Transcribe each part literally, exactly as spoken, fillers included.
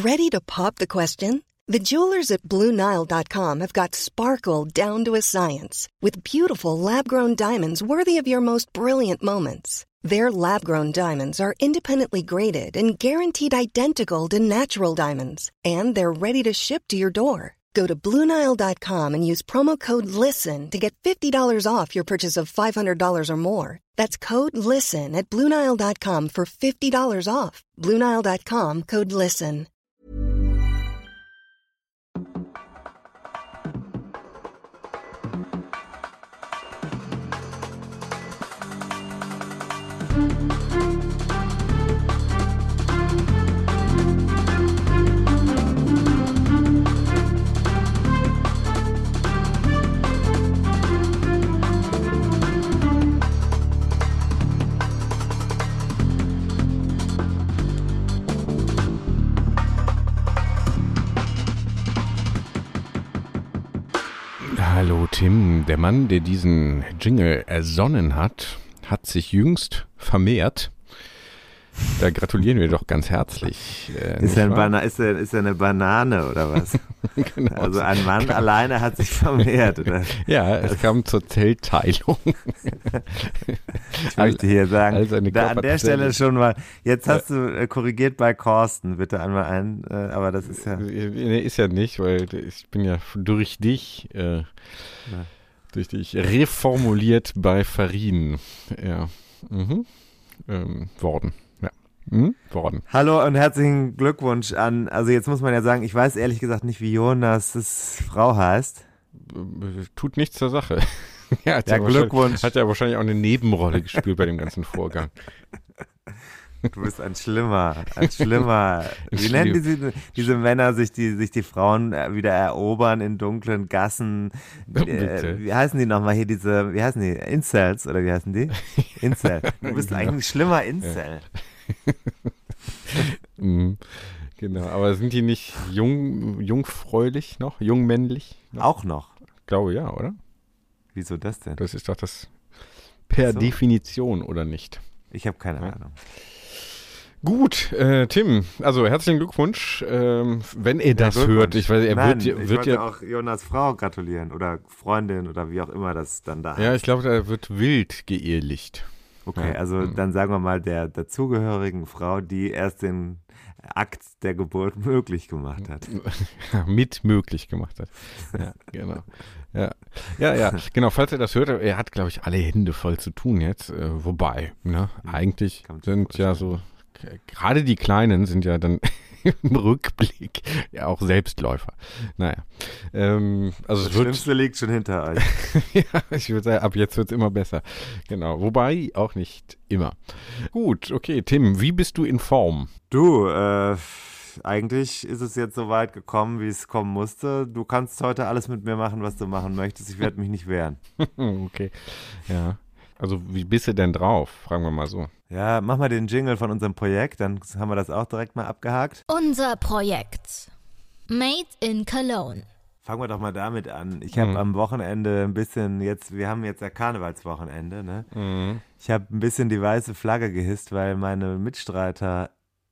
Ready to pop the question? The jewelers at Blue Nile dot com have got sparkle down to a science with beautiful lab-grown diamonds worthy of your most brilliant moments. Their lab-grown diamonds are independently graded and guaranteed identical to natural diamonds, and they're ready to ship to your door. Go to Blue Nile dot com and use promo code LISTEN to get fifty dollars off your purchase of five hundred dollars or more. That's code LISTEN at Blue Nile dot com for fifty dollars off. Blue Nile dot com, code LISTEN. Hallo Tim, der Mann, der diesen Jingle ersonnen hat, hat sich jüngst vermehrt. Da gratulieren wir doch ganz herzlich. Äh, ist, er ein Bana- ist, er, ist er eine Banane oder was? Genau. Also ein Mann genau. alleine hat sich vermehrt, oder? Ja, es also, kam zur Zellteilung. Ich möchte hier sagen, also da an der Stelle schon mal, jetzt hast du äh, korrigiert bei Carsten, bitte einmal ein, äh, aber das ist ja... Nee, ist ja nicht, weil ich bin ja durch dich, äh, ja. durch dich reformuliert bei Farin, ja, mhm. ähm, worden. Hm? Worden. Hallo und herzlichen Glückwunsch an, also jetzt muss man ja sagen, ich weiß ehrlich gesagt nicht, wie Jonas' Frau heißt. Tut nichts zur Sache. Ja, hat ja, ja Glückwunsch. Hat ja wahrscheinlich auch eine Nebenrolle gespielt bei dem ganzen Vorgang. Du bist ein Schlimmer, ein Schlimmer. Wie nennen diese, diese Männer sich die, sich die Frauen wieder erobern in dunklen Gassen? Äh, wie heißen die nochmal hier, diese, wie heißen die? Incels oder wie heißen die? Incel. Du bist eigentlich ein schlimmer Incel. mm, genau, aber sind die nicht jung, jungfräulich noch? Jungmännlich? Noch? Auch noch? Ich glaube ja, oder? Wieso das denn? Das ist doch das per so. Definition, oder nicht? Ich habe keine ja. Ahnung. Gut, äh, Tim, also herzlichen Glückwunsch, ähm, wenn er das ja, hört. Ich weiß, er Nein, wird, ich wird wollte ja auch Jonas Frau gratulieren oder Freundin oder wie auch immer das dann da ist. Ja, ich glaube, er wird wild geehelicht. Okay, also mhm. dann sagen wir mal der dazugehörigen Frau, die erst den Akt der Geburt möglich gemacht hat. Mit möglich gemacht hat. Ja, genau. Ja, ja, ja, genau, falls er das hört, er hat, glaube ich, alle Hände voll zu tun jetzt. Äh, wobei, ne, mhm. eigentlich sind ja so, gerade die Kleinen sind ja dann im Rückblick ja auch Selbstläufer. Naja. Ähm, also das es wird, Schlimmste liegt schon hinter euch. Ja, ich würde sagen, ab jetzt wird es immer besser. Genau. Wobei auch nicht immer. Gut, okay, Tim, wie bist du in Form? Du, äh, eigentlich ist es jetzt so weit gekommen, wie es kommen musste. Du kannst heute alles mit mir machen, was du machen möchtest. Ich werde mich nicht wehren. Okay. Ja. Also wie bist du denn drauf? Fragen wir mal so. Ja, mach mal den Jingle von unserem Projekt, dann haben wir das auch direkt mal abgehakt. Unser Projekt. Made in Cologne. Fangen wir doch mal damit an. Ich habe mhm. am Wochenende ein bisschen jetzt, wir haben jetzt ja Karnevalswochenende, ne? Mhm. Ich habe ein bisschen die weiße Flagge gehisst, weil meine Mitstreiter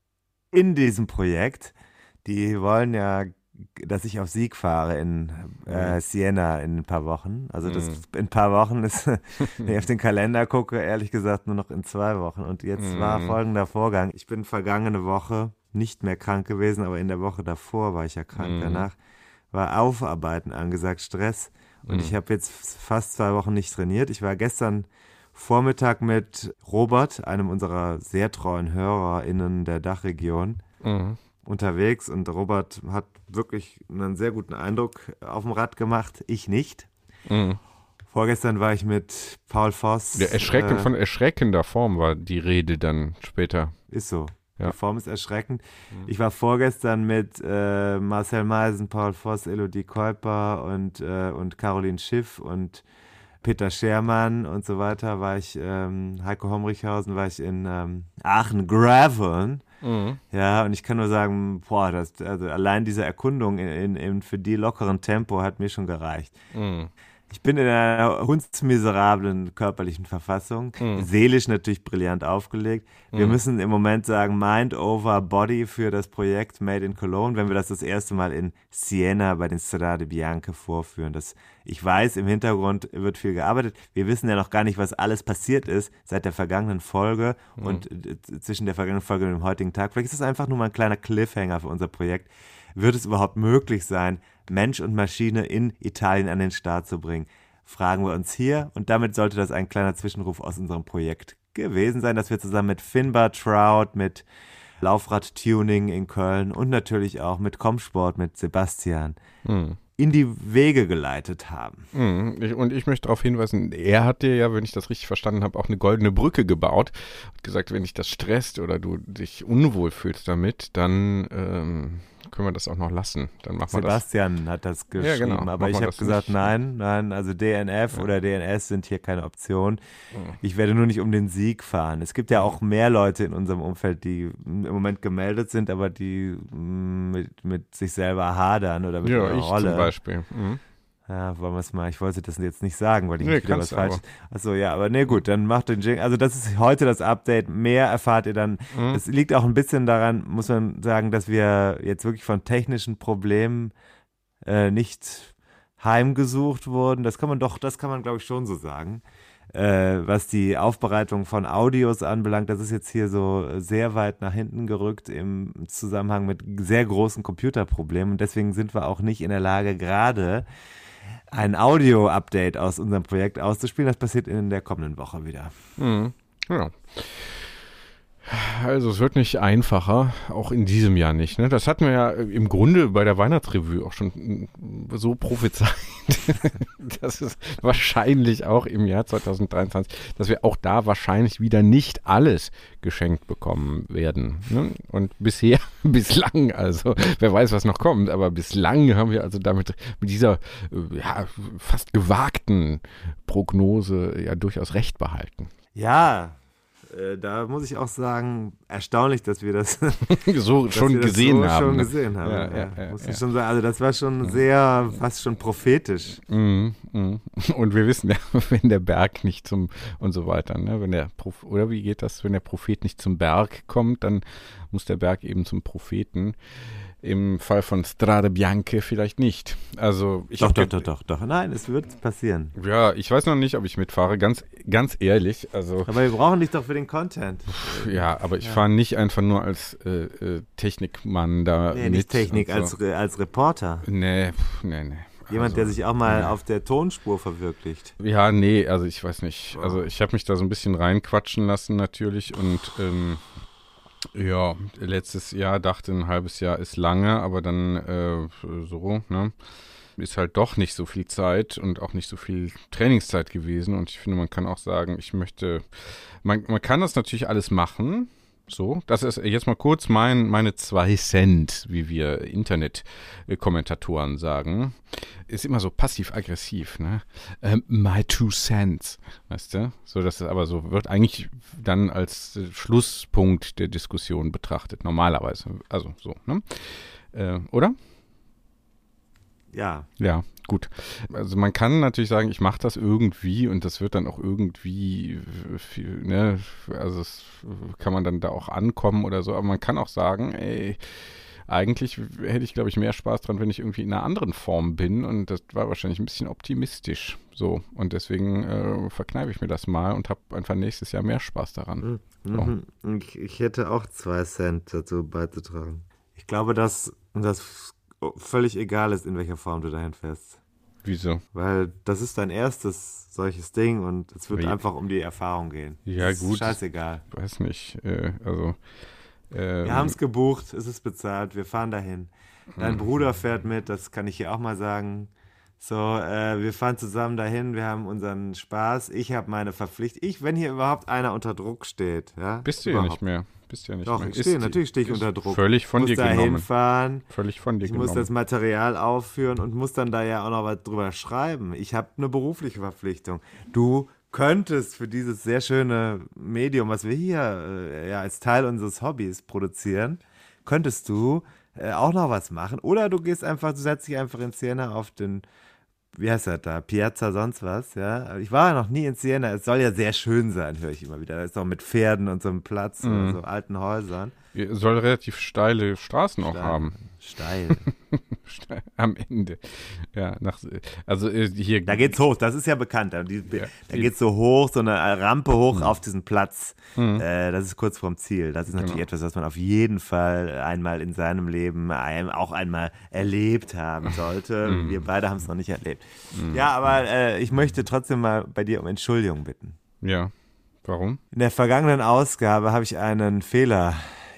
in diesem Projekt, die wollen ja, dass ich auf Sieg fahre in äh, Siena in ein paar Wochen. Also das mm. in ein paar Wochen ist, wenn ich auf den Kalender gucke, ehrlich gesagt nur noch in zwei Wochen. Und jetzt mm. war folgender Vorgang. Ich bin vergangene Woche nicht mehr krank gewesen, aber in der Woche davor war ich ja krank. Mm. Danach war Aufarbeiten angesagt, Stress. Und mm. ich habe jetzt fast zwei Wochen nicht trainiert. Ich war gestern Vormittag mit Robert, einem unserer sehr treuen HörerInnen der Dachregion, mm. unterwegs, und Robert hat wirklich einen sehr guten Eindruck auf dem Rad gemacht, ich nicht. Mhm. Vorgestern war ich mit Paul Voss. Der erschreckend, äh, von erschreckender Form war die Rede dann später. Ist so. Ja. Die Form ist erschreckend. Mhm. Ich war vorgestern mit äh, Marcel Meisen, Paul Voss, Elodie Keuper und, äh, und Caroline Schiff und Peter Schermann und so weiter, war ich, ähm, Heiko Homrichhausen, war ich in ähm, Aachen-Graveln. Mhm. Ja, und ich kann nur sagen, boah, das, also allein diese Erkundung in, in, in für die lockeren Tempo hat mir schon gereicht. Mhm. Ich bin in einer hundsmiserablen körperlichen Verfassung, Mhm. seelisch natürlich brillant aufgelegt. Wir Mhm. müssen im Moment sagen Mind over Body für das Projekt Made in Cologne, wenn wir das das erste Mal in Siena bei den Strade Bianche vorführen. Das, ich weiß, im Hintergrund wird viel gearbeitet. Wir wissen ja noch gar nicht, was alles passiert ist seit der vergangenen Folge Mhm. und äh, zwischen der vergangenen Folge und dem heutigen Tag. Vielleicht ist es einfach nur mal ein kleiner Cliffhanger für unser Projekt. Wird es überhaupt möglich sein, Mensch und Maschine in Italien an den Start zu bringen? Fragen wir uns hier. Und damit sollte das ein kleiner Zwischenruf aus unserem Projekt gewesen sein, dass wir zusammen mit Finbar Trout, mit Laufrad-Tuning in Köln und natürlich auch mit Comsport, mit Sebastian Mhm. in die Wege geleitet haben. Mhm. Ich, und ich möchte darauf hinweisen, er hat dir ja, wenn ich das richtig verstanden habe, auch eine goldene Brücke gebaut. Hat gesagt, wenn dich das stresst oder du dich unwohl fühlst damit, dann ähm, können wir das auch noch lassen. Dann machen wir das. Sebastian hat das geschrieben, Ja, genau. aber Machen ich wir habe das gesagt, nicht. nein, nein, also D N F Ja. oder D N S sind hier keine Option. Ja. Ich werde nur nicht um den Sieg fahren. Es gibt ja auch mehr Leute in unserem Umfeld, die im Moment gemeldet sind, aber die mm, mit, mit sich selber hadern oder mit Ja, ihrer ich Rolle. zum Beispiel. Mhm. Ja, wollen wir es mal, ich wollte das jetzt nicht sagen, weil ich Nee, nicht wieder was kannst du falsch. Achso, ja, aber nee, gut, dann macht den Jingle. Also das ist heute das Update. Mehr erfahrt ihr dann. Mhm. Es liegt auch ein bisschen daran, muss man sagen, dass wir jetzt wirklich von technischen Problemen äh, nicht heimgesucht wurden. Das kann man doch, das kann man glaube ich schon so sagen. Äh, was die Aufbereitung von Audios anbelangt, das ist jetzt hier so sehr weit nach hinten gerückt im Zusammenhang mit sehr großen Computerproblemen. Und deswegen sind wir auch nicht in der Lage, gerade ein Audio-Update aus unserem Projekt auszuspielen. Das passiert in der kommenden Woche wieder. Mhm. Ja. Also es wird nicht einfacher, auch in diesem Jahr nicht. Ne? Das hatten wir ja im Grunde bei der Weihnachtsrevue auch schon so prophezeit, dass es wahrscheinlich auch im Jahr zwanzig dreiundzwanzig, dass wir auch da wahrscheinlich wieder nicht alles geschenkt bekommen werden. Ne? Und bisher, bislang, also wer weiß, was noch kommt, aber bislang haben wir also damit mit dieser ja, fast gewagten Prognose ja durchaus recht behalten. Ja, äh, da muss ich auch sagen, erstaunlich, dass wir das, so dass schon wir das gesehen so haben. schon ne? gesehen haben. Ja, Ja, ja, ja, muss ja. ich schon sagen. Also das war schon sehr, fast schon prophetisch. Mhm, mhm. Und wir wissen ja, wenn der Berg nicht zum und so weiter, ne? Wenn der Proph- oder wie geht das, wenn der Prophet nicht zum Berg kommt, dann muss der Berg eben zum Propheten. Im Fall von Strade Bianche vielleicht nicht. Also ich Doch, hab doch, ge- doch, doch, doch. Nein, es wird passieren. Ja, ich weiß noch nicht, ob ich mitfahre, ganz, ganz ehrlich. Also Aber wir brauchen dich doch für den Content. ja, aber ich Ja. fahre nicht einfach nur als äh, äh, Technikmann da Nee, mit. nicht Technik, und so. als, Re- als Reporter. Nee, pff, nee, nee. Jemand, Also, der sich auch mal nee. auf der Tonspur verwirklicht. Ja, nee, also ich weiß nicht. Also ich habe mich da so ein bisschen reinquatschen lassen natürlich und ähm, ja, letztes Jahr dachte, ein halbes Jahr ist lange, aber dann äh, so, ne, ist halt doch nicht so viel Zeit und auch nicht so viel Trainingszeit gewesen und ich finde, man kann auch sagen, ich möchte, man, man kann das natürlich alles machen, so, das ist jetzt mal kurz mein, meine zwei Cent, wie wir Internet-Kommentatoren sagen. Ist immer so passiv-aggressiv, ne? Ähm, my two cents, weißt du? So, dass es aber so wird eigentlich dann als äh, Schlusspunkt der Diskussion betrachtet, normalerweise. Also so, ne? Äh, oder? Ja. Ja, gut. Also man kann natürlich sagen, ich mache das irgendwie und das wird dann auch irgendwie, viel, ne, also es kann man dann da auch ankommen oder so, aber man kann auch sagen, ey, eigentlich hätte ich, glaube ich, mehr Spaß dran, wenn ich irgendwie in einer anderen Form bin und das war wahrscheinlich ein bisschen optimistisch so und deswegen äh, verkneife ich mir das mal und habe einfach nächstes Jahr mehr Spaß daran. Mhm. Ich, ich hätte auch zwei Cent dazu beizutragen. Ich glaube, dass das völlig egal ist, in welcher Form du dahin fährst. Wieso? Weil das ist dein erstes solches Ding und es wird Wie? einfach um die Erfahrung gehen. Ja, Das ist gut. scheißegal. Weiß nicht, äh, also ähm, Wir haben es gebucht, es ist bezahlt, wir fahren dahin. Dein Mhm. Bruder fährt mit, das kann ich hier auch mal sagen. So, äh, wir fahren zusammen dahin, wir haben unseren Spaß. Ich habe meine Verpflichtung. Ich, wenn hier überhaupt einer unter Druck steht, ja. bist du ja überhaupt. nicht mehr. Bist du ja nicht Doch, mehr. ich stehe, Ist- natürlich stehe ich ist unter Druck. Völlig von Ich dir muss da genommen. hinfahren. Völlig von dir Ich genommen. muss das Material aufführen und muss dann da ja auch noch was drüber schreiben. Ich habe eine berufliche Verpflichtung. Du könntest für dieses sehr schöne Medium, was wir hier äh, ja als Teil unseres Hobbys produzieren, könntest du äh, auch noch was machen. Oder du gehst einfach, du setzt dich einfach in Siena auf den wie heißt das da, Piazza sonst was, ja. Ich war ja noch nie in Siena, es soll ja sehr schön sein, höre ich immer wieder. Da ist auch mit Pferden und so einem Platz Mhm. und so alten Häusern. Soll relativ steile Straßen auch Steil. haben. Steil. Steil. Am Ende. Ja, nach, also äh, hier. Da geht's hoch, das ist ja bekannt. Da, die, Ja, da geht's so hoch, so eine Rampe hoch Mhm. auf diesen Platz. Mhm. Äh, das ist kurz vorm Ziel. Das ist natürlich Genau. etwas, was man auf jeden Fall einmal in seinem Leben ein, auch einmal erlebt haben sollte. Mhm. Wir beide haben es noch nicht erlebt. Mhm. Ja, aber äh, ich möchte trotzdem mal bei dir um Entschuldigung bitten. Ja. Warum? In der vergangenen Ausgabe habe ich einen Fehler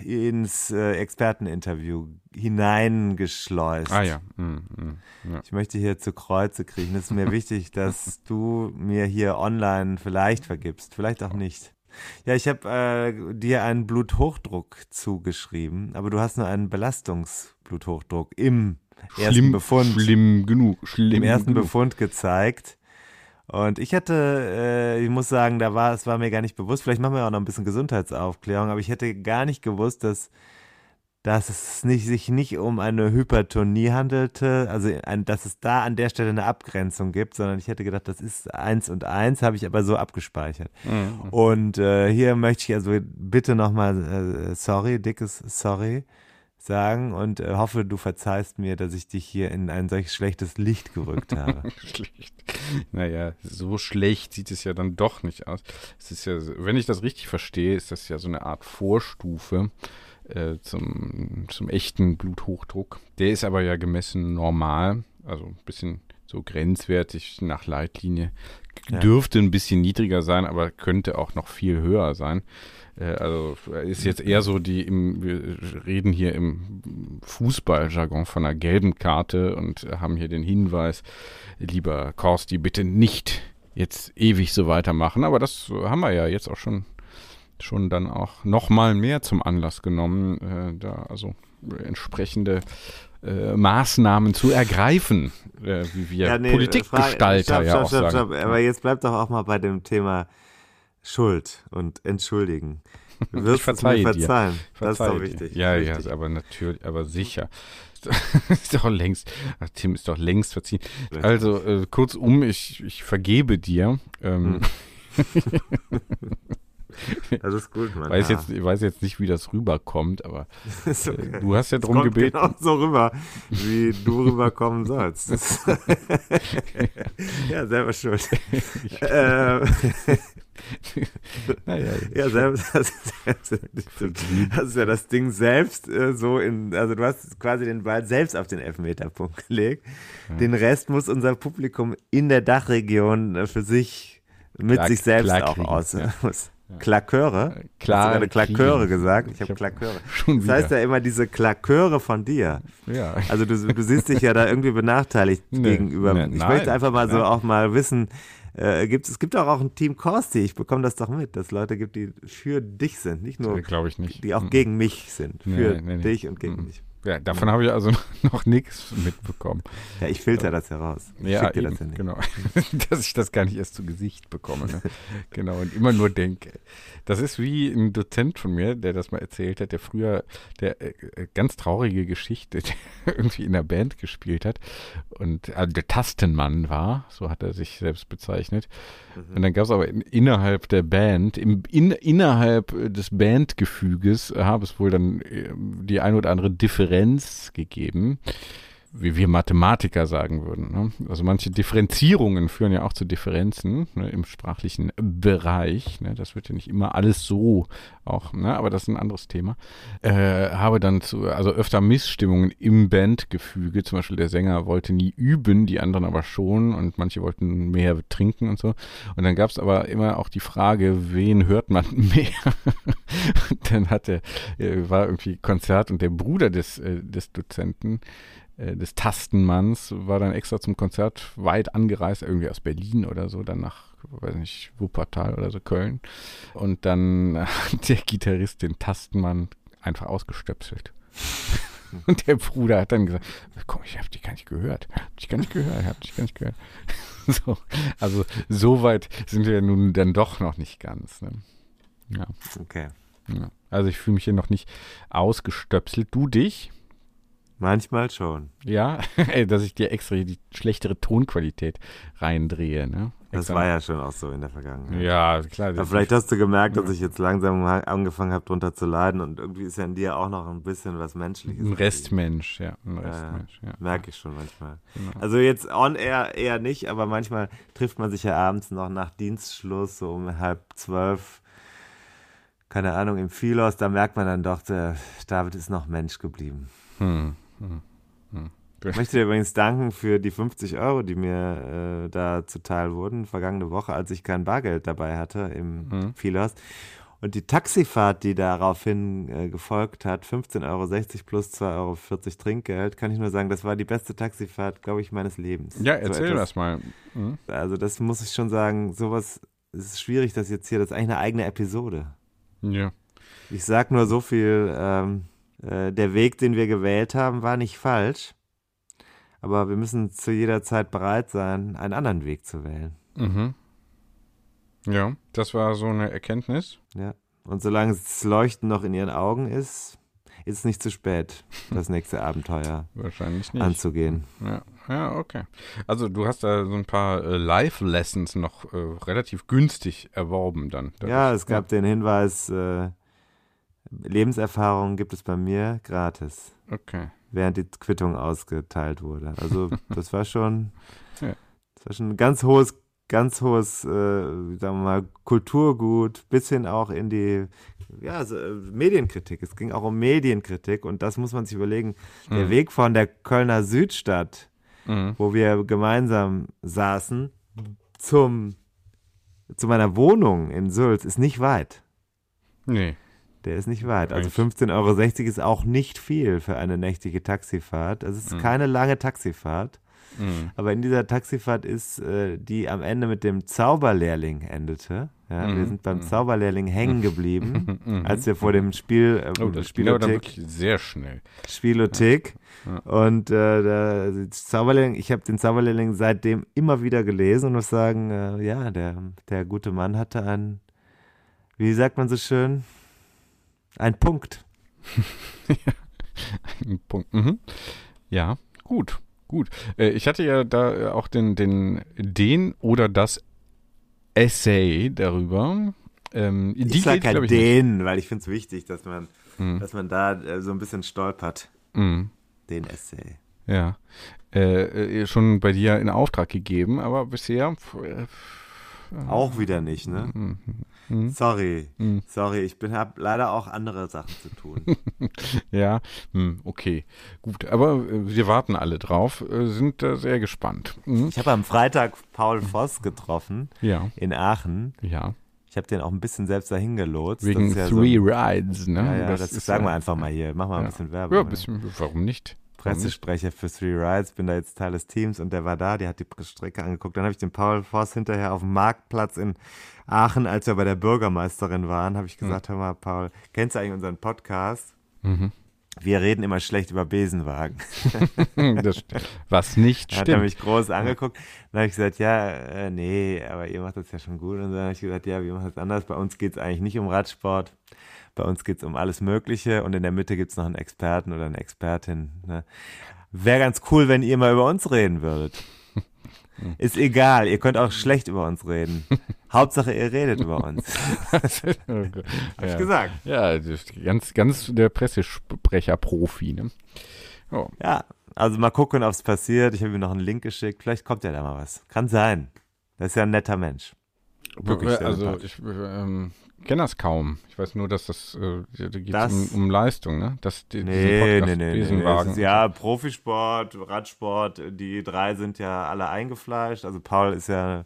ins äh, Experteninterview hineingeschleust. Ah ja. Mhm. Mhm. Ja. Ich möchte hier zu Kreuze kriechen. Es ist mir wichtig, dass du mir hier online vielleicht vergibst, vielleicht auch nicht. Ja, ich habe äh, dir einen Bluthochdruck zugeschrieben, aber du hast nur einen Belastungsbluthochdruck im ersten Schlimm, Befund, schlimm genug. Schlimm im ersten genug. Befund gezeigt. Und ich hatte, äh, ich muss sagen, da war, es war mir gar nicht bewusst, vielleicht machen wir auch noch ein bisschen Gesundheitsaufklärung, aber ich hätte gar nicht gewusst, dass, dass es nicht, sich nicht um eine Hypertonie handelte, also ein, dass es da an der Stelle eine Abgrenzung gibt, sondern ich hätte gedacht, das ist eins und eins, habe ich aber so abgespeichert. Mhm. Und äh, hier möchte ich also bitte nochmal äh, sorry, dickes Sorry sagen und äh, hoffe, du verzeihst mir, dass ich dich hier in ein solch schlechtes Licht gerückt habe. Schlecht. Naja, so schlecht sieht es ja dann doch nicht aus. Es ist ja, wenn ich das richtig verstehe, ist das ja so eine Art Vorstufe äh, zum, zum echten Bluthochdruck. Der ist aber ja gemessen normal, also ein bisschen so grenzwertig nach Leitlinie. Ja. Dürfte ein bisschen niedriger sein, aber könnte auch noch viel höher sein. Äh, also ist jetzt eher so die, im, wir reden hier im Fußballjargon von einer gelben Karte und haben hier den Hinweis, lieber Korsti, bitte nicht jetzt ewig so weitermachen. Aber das haben wir ja jetzt auch schon, schon dann auch noch mal mehr zum Anlass genommen, äh, da also entsprechende äh, Maßnahmen zu ergreifen, äh, wie wir Ja, nee, Politikgestalter Frage, ja stopp, auch stopp, sagen. stopp. Aber jetzt bleib doch auch mal bei dem Thema Schuld und Entschuldigen. Du wirst Ich verzeihe es mir dir. verzeihen. Das ist Verzeihe doch dir. wichtig. Ja, wichtig. ja, aber natürlich, aber sicher. Ist doch längst, ach, Tim ist doch längst verziehen. Also, äh, kurzum, ich, ich vergebe dir. Ähm, Das ist gut, Mann. weiß ja. jetzt, ich weiß jetzt nicht, wie das rüberkommt, aber Ist äh, okay. du hast ja Es drum kommt gebeten. genau so rüber, wie du rüberkommen sollst. Das ja, selber schuld. äh, Naja, ja, selbst, das, das, das ist ja das Ding selbst äh, so in, also du hast quasi den Ball selbst auf den Elfmeterpunkt gelegt. Ja. Den Rest muss unser Publikum in der Dachregion äh, für sich, mit Klar- sich selbst klar auch kriegen, aus. ja. Muss. Klaköre? Klar Hast du gerade Klaköre kriegen. gesagt? Ich Ich habe hab Klaköre. schon Das wieder. heißt ja immer diese Klaköre von dir. Ja. Also du, du siehst dich ja da irgendwie benachteiligt Nee, gegenüber. nee, ich nein, möchte einfach mal so nein. auch mal wissen, äh, gibt, es gibt auch, auch ein Team Korsti, ich bekomme das doch mit, dass es Leute gibt, die für dich sind, nicht nur, Glaube ich nicht. die auch Mhm. gegen mich sind. Nee, Für nee, nee. dich und gegen Mhm. mich. Ja, davon habe ich also noch nichts mitbekommen. Ja, ich filter das ja raus. Ich Ja, schick dir eben, das ja nicht. genau. Dass ich das gar nicht erst zu Gesicht bekomme. Ne? Genau, und immer nur denke. Das ist wie ein Dozent von mir, der das mal erzählt hat, der früher, der äh, ganz traurige Geschichte, der irgendwie in der Band gespielt hat und also der Tastenmann war, so hat er sich selbst bezeichnet. Mhm. Und dann gab es aber in, innerhalb der Band, im, in, innerhalb des Bandgefüges, äh, habe es wohl dann äh, die ein oder andere Differenz gegeben, wie wir Mathematiker sagen würden. Ne? Also manche Differenzierungen führen ja auch zu Differenzen, ne, im sprachlichen Bereich. Ne? Das wird ja nicht immer alles so auch, ne? Aber das ist ein anderes Thema. Äh, habe dann zu, also öfter Missstimmungen im Bandgefüge. Zum Beispiel der Sänger wollte nie üben, die anderen aber schon und manche wollten mehr trinken und so. Und dann gab es aber immer auch die Frage, wen hört man mehr? Und dann hatte, äh, war irgendwie Konzert und der Bruder des, äh, des Dozenten, des Tastenmanns, war dann extra zum Konzert weit angereist, irgendwie aus Berlin oder so, dann nach, weiß nicht, Wuppertal oder so, Köln. Und dann hat der Gitarrist den Tastenmann einfach ausgestöpselt. Und der Bruder hat dann gesagt, komm, ich hab dich gar nicht gehört. Hab dich gar nicht gehört, hab dich gar nicht gehört. So, also so weit sind wir nun dann doch noch nicht ganz. Ne? Ja. Okay. Ja. Also ich fühle mich hier noch nicht ausgestöpselt. Du dich? Manchmal schon. Ja, dass ich dir extra die schlechtere Tonqualität reindrehe, ne? Das extra. war ja schon auch so in der Vergangenheit. Ja, klar. Aber vielleicht hast du gemerkt, dass ich jetzt langsam angefangen habe, drunter zu leiden und irgendwie ist ja in dir auch noch ein bisschen was Menschliches. Ein Restmensch, ja. Ein Restmensch, ja. ja. Merke ich schon manchmal. Genau. Also jetzt on air eher nicht, aber manchmal trifft man sich ja abends noch nach Dienstschluss, so um halb zwölf, keine Ahnung, im Philos, da merkt man dann doch, der David ist noch Mensch geblieben. Hm. Hm. Hm. Ich möchte dir übrigens danken für die fünfzig Euro, die mir äh, da zuteil wurden, vergangene Woche, als ich kein Bargeld dabei hatte im Mhm. Philos. Und die Taxifahrt, die daraufhin äh, gefolgt hat, fünfzehn Euro sechzig plus zwei Euro vierzig Trinkgeld, kann ich nur sagen, das war die beste Taxifahrt, glaube ich, meines Lebens. Ja, erzähl so etwas, das mal. Mhm. Also das muss ich schon sagen, sowas, es ist schwierig, das jetzt hier, das ist eigentlich eine eigene Episode. Ja. Ich sag nur so viel, ähm, äh, der Weg, den wir gewählt haben, war nicht falsch. Aber wir müssen zu jeder Zeit bereit sein, einen anderen Weg zu wählen. Mhm. Ja, das war so eine Erkenntnis. Ja. Und solange das Leuchten noch in ihren Augen ist, ist es nicht zu spät, das nächste Abenteuer Wahrscheinlich nicht. anzugehen. Ja, ja, okay. Also du hast da so ein paar äh, Live-Lessons noch äh, relativ günstig erworben dann. Das Ja, ist- es gab den Hinweis, äh, Lebenserfahrung gibt es bei mir gratis, Okay. während die Quittung ausgeteilt wurde. Also das war schon, Ja. das war schon ein ganz hohes, ganz hohes, äh, sagen wir mal, Kulturgut, bis hin auch in die ja, so, äh, Medienkritik. Es ging auch um Medienkritik und das muss man sich überlegen. Der Mhm. Weg von der Kölner Südstadt, Mhm. wo wir gemeinsam saßen, zum, zu meiner Wohnung in Sülz ist nicht weit. Nee. Der ist nicht weit. Also Echt? fünfzehn Euro sechzig ist auch nicht viel für eine nächtige Taxifahrt. Es ist Mhm. keine lange Taxifahrt. Mhm. Aber in dieser Taxifahrt ist, äh, die am Ende mit dem Zauberlehrling endete. Ja, Mhm. Wir sind beim Mhm. Zauberlehrling hängen geblieben, Mhm. als wir vor dem Spiel, äh, Oh, das ging aber dann Spielothek, wirklich sehr schnell. Spielothek. Ja. Und äh, der Zauberlehrling, ich habe den Zauberlehrling seitdem immer wieder gelesen und muss sagen, äh, ja, der, der gute Mann hatte einen, wie sagt man so schön, einen Punkt. Ein Punkt. Mhm. Ja, gut, gut. Äh, ich hatte ja da äh, auch den, den, den oder das Essay darüber. Ähm, die Ich sag geht, glaub halt ich, nicht. den, weil ich finde es wichtig, dass man, Mhm. dass man da äh, so ein bisschen stolpert. Mhm. Den Essay. Ja. Äh, äh, schon bei dir in Auftrag gegeben, aber bisher. Äh, Auch wieder nicht, ne? Mhm. Mhm. Sorry. Mhm. Sorry, ich habe leider auch andere Sachen zu tun. Ja, hm, okay, gut. Aber äh, wir warten alle drauf, äh, sind da sehr gespannt. Mhm. Ich habe am Freitag Paul Voss getroffen Ja, in Aachen. ja. Ich habe den auch ein bisschen selbst dahin gelotst. Wegen das ist ja Three so, Rides, ne? ja, ja, das, ist sagen wir ja- einfach mal hier. Mach mal ein ja. bisschen Werbung. Ja, ein ne? bisschen, warum nicht? Pressesprecher für Three Rides, bin da jetzt Teil des Teams und der war da, der hat die Strecke angeguckt. Dann habe ich den Paul Voss hinterher auf dem Marktplatz in Aachen, als wir bei der Bürgermeisterin waren, habe ich gesagt, hör mal, Paul, kennst du eigentlich unseren Podcast? Mhm. Wir reden immer schlecht über Besenwagen. Das, st- was nicht Da hat er stimmt. mich groß angeguckt. Dann habe ich gesagt, ja, äh, nee, aber ihr macht das ja schon gut. Und dann habe ich gesagt, ja, wir machen das anders. Bei uns geht es eigentlich nicht um Radsport. Bei uns geht es um alles Mögliche. Und in der Mitte gibt es noch einen Experten oder eine Expertin. Ne? Wäre ganz cool, wenn ihr mal über uns reden würdet. Ist egal, ihr könnt auch schlecht über uns reden. Hauptsache, ihr redet über uns. Hab Hab ich gesagt. Ja, das ist ganz, ganz der Pressesprecher-Profi, ne? Oh. Ja, also mal gucken, ob es passiert. Ich habe ihm noch einen Link geschickt. Vielleicht kommt ja da mal was. Kann sein. Das ist ja ein netter Mensch. Wirklich sehr Also sympathisch. ich ähm, kenne das kaum. Ich weiß nur, dass das, äh, da geht Das- es um, um Leistung, ne? Das, die, diesen Nee, Podcast, nee, nee, nee. Besenwagen. Es ist, ja, Profisport, Radsport, die drei sind ja alle eingefleischt. Also Paul ist ja,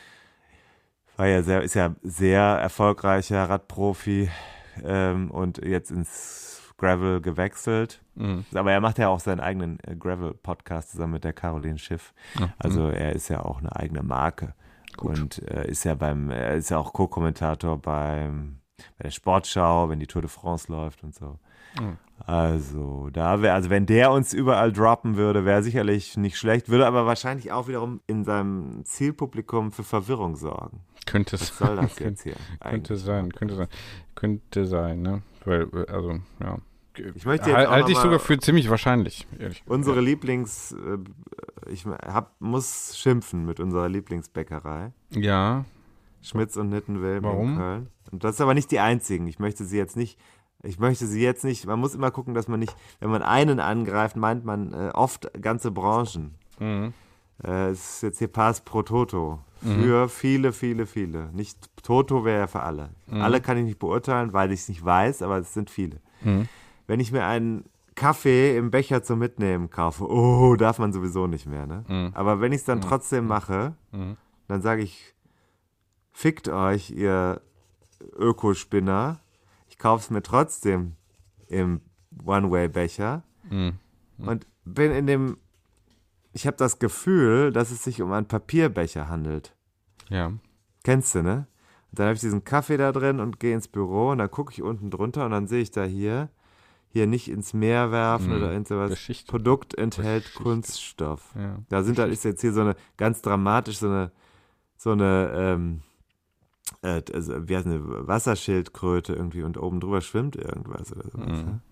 war ja sehr, ist ja sehr erfolgreicher Radprofi ähm, und jetzt ins Gravel gewechselt. Mhm. Aber er macht ja auch seinen eigenen äh, Gravel-Podcast zusammen mit der Caroline Schiff. Ja. Also er ist ja auch eine eigene Marke. Gut. Und äh, ist ja beim, er ist ja auch Co-Kommentator beim bei der Sportschau, wenn die Tour de France läuft und so. Mhm. Also, da wäre, also wenn der uns überall droppen würde, wäre sicherlich nicht schlecht, würde aber wahrscheinlich auch wiederum in seinem Zielpublikum für Verwirrung sorgen. Könnte Was soll das könnte, jetzt hier? könnte eigentlich? sein, könnte sein. Könnte sein, ne? Weil, äh, also, ja. Ich möchte jetzt halt, auch halte ich noch sogar mal für ziemlich wahrscheinlich. Ehrlich. Unsere Lieblings... Äh, ich hab, muss schimpfen mit unserer Lieblingsbäckerei. Ja. Schmitz und Nittenwilm Warum? in Köln. Und das ist aber nicht die einzigen. Ich möchte sie jetzt nicht... Ich möchte sie jetzt nicht... Man muss immer gucken, dass man nicht... Wenn man einen angreift, meint man äh, oft ganze Branchen. Mhm. Äh, es ist jetzt hier Pass pro Toto. Für mhm. viele, viele, viele. Nicht Toto wäre ja für alle. Mhm. Alle kann ich nicht beurteilen, weil ich es nicht weiß, aber es sind viele. Mhm. Wenn ich mir einen Kaffee im Becher zum Mitnehmen kaufe, oh, darf man sowieso nicht mehr, ne? Mhm. Aber wenn ich es dann mhm. trotzdem mache, mhm. dann sage ich, fickt euch, ihr Ökospinner. Ich kaufe es mir trotzdem im One-Way-Becher mhm. und bin in dem, ich habe das Gefühl, dass es sich um einen Papierbecher handelt. Ja. Kennst du, ne? Und dann habe ich diesen Kaffee da drin und gehe ins Büro und dann gucke ich unten drunter und dann sehe ich da hier, hier nicht ins Meer werfen mhm. oder irgendwas. Beschichtung. Produkt enthält Beschichtung. Kunststoff. Ja. Da sind da ist jetzt hier so eine ganz dramatisch so eine so eine ähm, äh, also, wie heißt eine Wasserschildkröte irgendwie und oben drüber schwimmt irgendwas oder sowas. Mhm. Ne?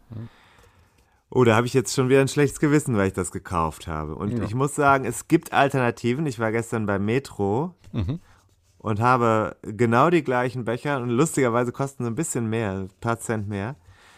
Oh, da habe ich jetzt schon wieder ein schlechtes Gewissen, weil ich das gekauft habe. Und ja. ich muss sagen, es gibt Alternativen. Ich war gestern bei Metro mhm. und habe genau die gleichen Becher und lustigerweise kosten sie ein bisschen mehr, ein paar Cent mehr.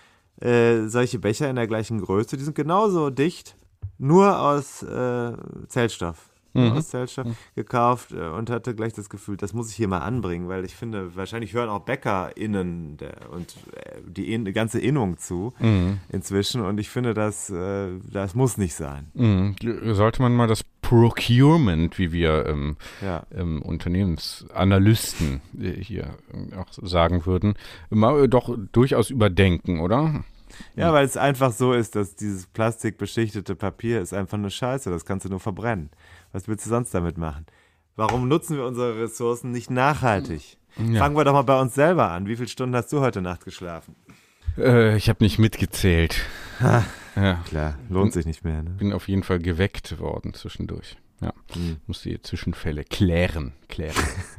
Äh, solche Becher in der gleichen Größe, die sind genauso dicht, nur aus äh, Zellstoff. Mhm. Aus Zellstoff mhm. gekauft äh, und hatte gleich das Gefühl, das muss ich hier mal anbringen, weil ich finde, wahrscheinlich hören auch BäckerInnen der, und äh, die, in, die ganze Innung zu mhm. inzwischen und ich finde, das, äh, das muss nicht sein. Mhm. Sollte man mal das Procurement, wie wir ähm, ja. ähm, Unternehmensanalysten äh, hier äh, auch sagen würden, mal doch durchaus überdenken, oder? Ja, weil es einfach so ist, dass dieses plastikbeschichtete Papier ist einfach eine Scheiße, das kannst du nur verbrennen. Was willst du sonst damit machen? Warum nutzen wir unsere Ressourcen nicht nachhaltig? Ja. Fangen wir doch mal bei uns selber an. Wie viele Stunden hast du heute Nacht geschlafen? Äh, ich habe nicht mitgezählt. Ha, ja. Klar, lohnt bin, sich nicht mehr. Ne? Bin auf jeden Fall geweckt worden zwischendurch. Ja, hm. Muss die Zwischenfälle klären. Klären.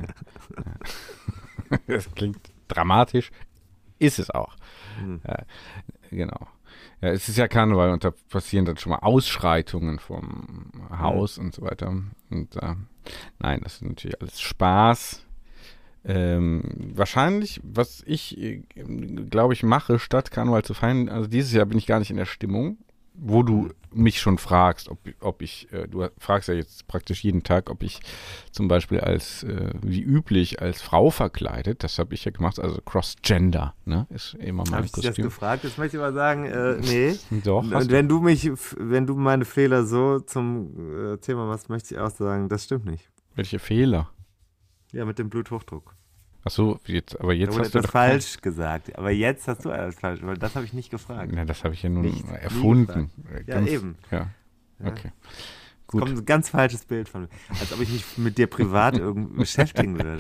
ja. Das klingt dramatisch. Ist es auch. Hm. Ja, genau. Ja, es ist ja Karneval und da passieren dann schon mal Ausschreitungen vom Haus mhm. und so weiter. Und äh, nein, das ist natürlich alles Spaß. Ähm, wahrscheinlich, was ich, äh, glaube ich, mache, statt Karneval zu feiern, also dieses Jahr bin ich gar nicht in der Stimmung, wo du mich schon fragst, ob, ob ich, äh, du fragst ja jetzt praktisch jeden Tag, ob ich zum Beispiel als, äh, wie üblich, als Frau verkleidet, das habe ich ja gemacht, also Cross-Gender, ne, ist immer mein Kostüm. Habe ich dich das gefragt? Jetzt möchte ich mal sagen, äh, nee. Doch, und wenn du. du mich, wenn du meine Fehler so zum äh, Thema machst, möchte ich auch sagen, das stimmt nicht. Welche Fehler? Ja, mit dem Bluthochdruck. Ach so, jetzt, aber jetzt da hast du etwas falsch kein... gesagt. Aber jetzt hast du alles falsch, weil das habe ich nicht gefragt. Na, das habe ich ja nun nicht, erfunden. Ganz, ja, eben. Ja, ja. okay. Gut. Kommt ein ganz falsches Bild von mir. Als ob ich mich mit dir privat irgendwie beschäftigen würde.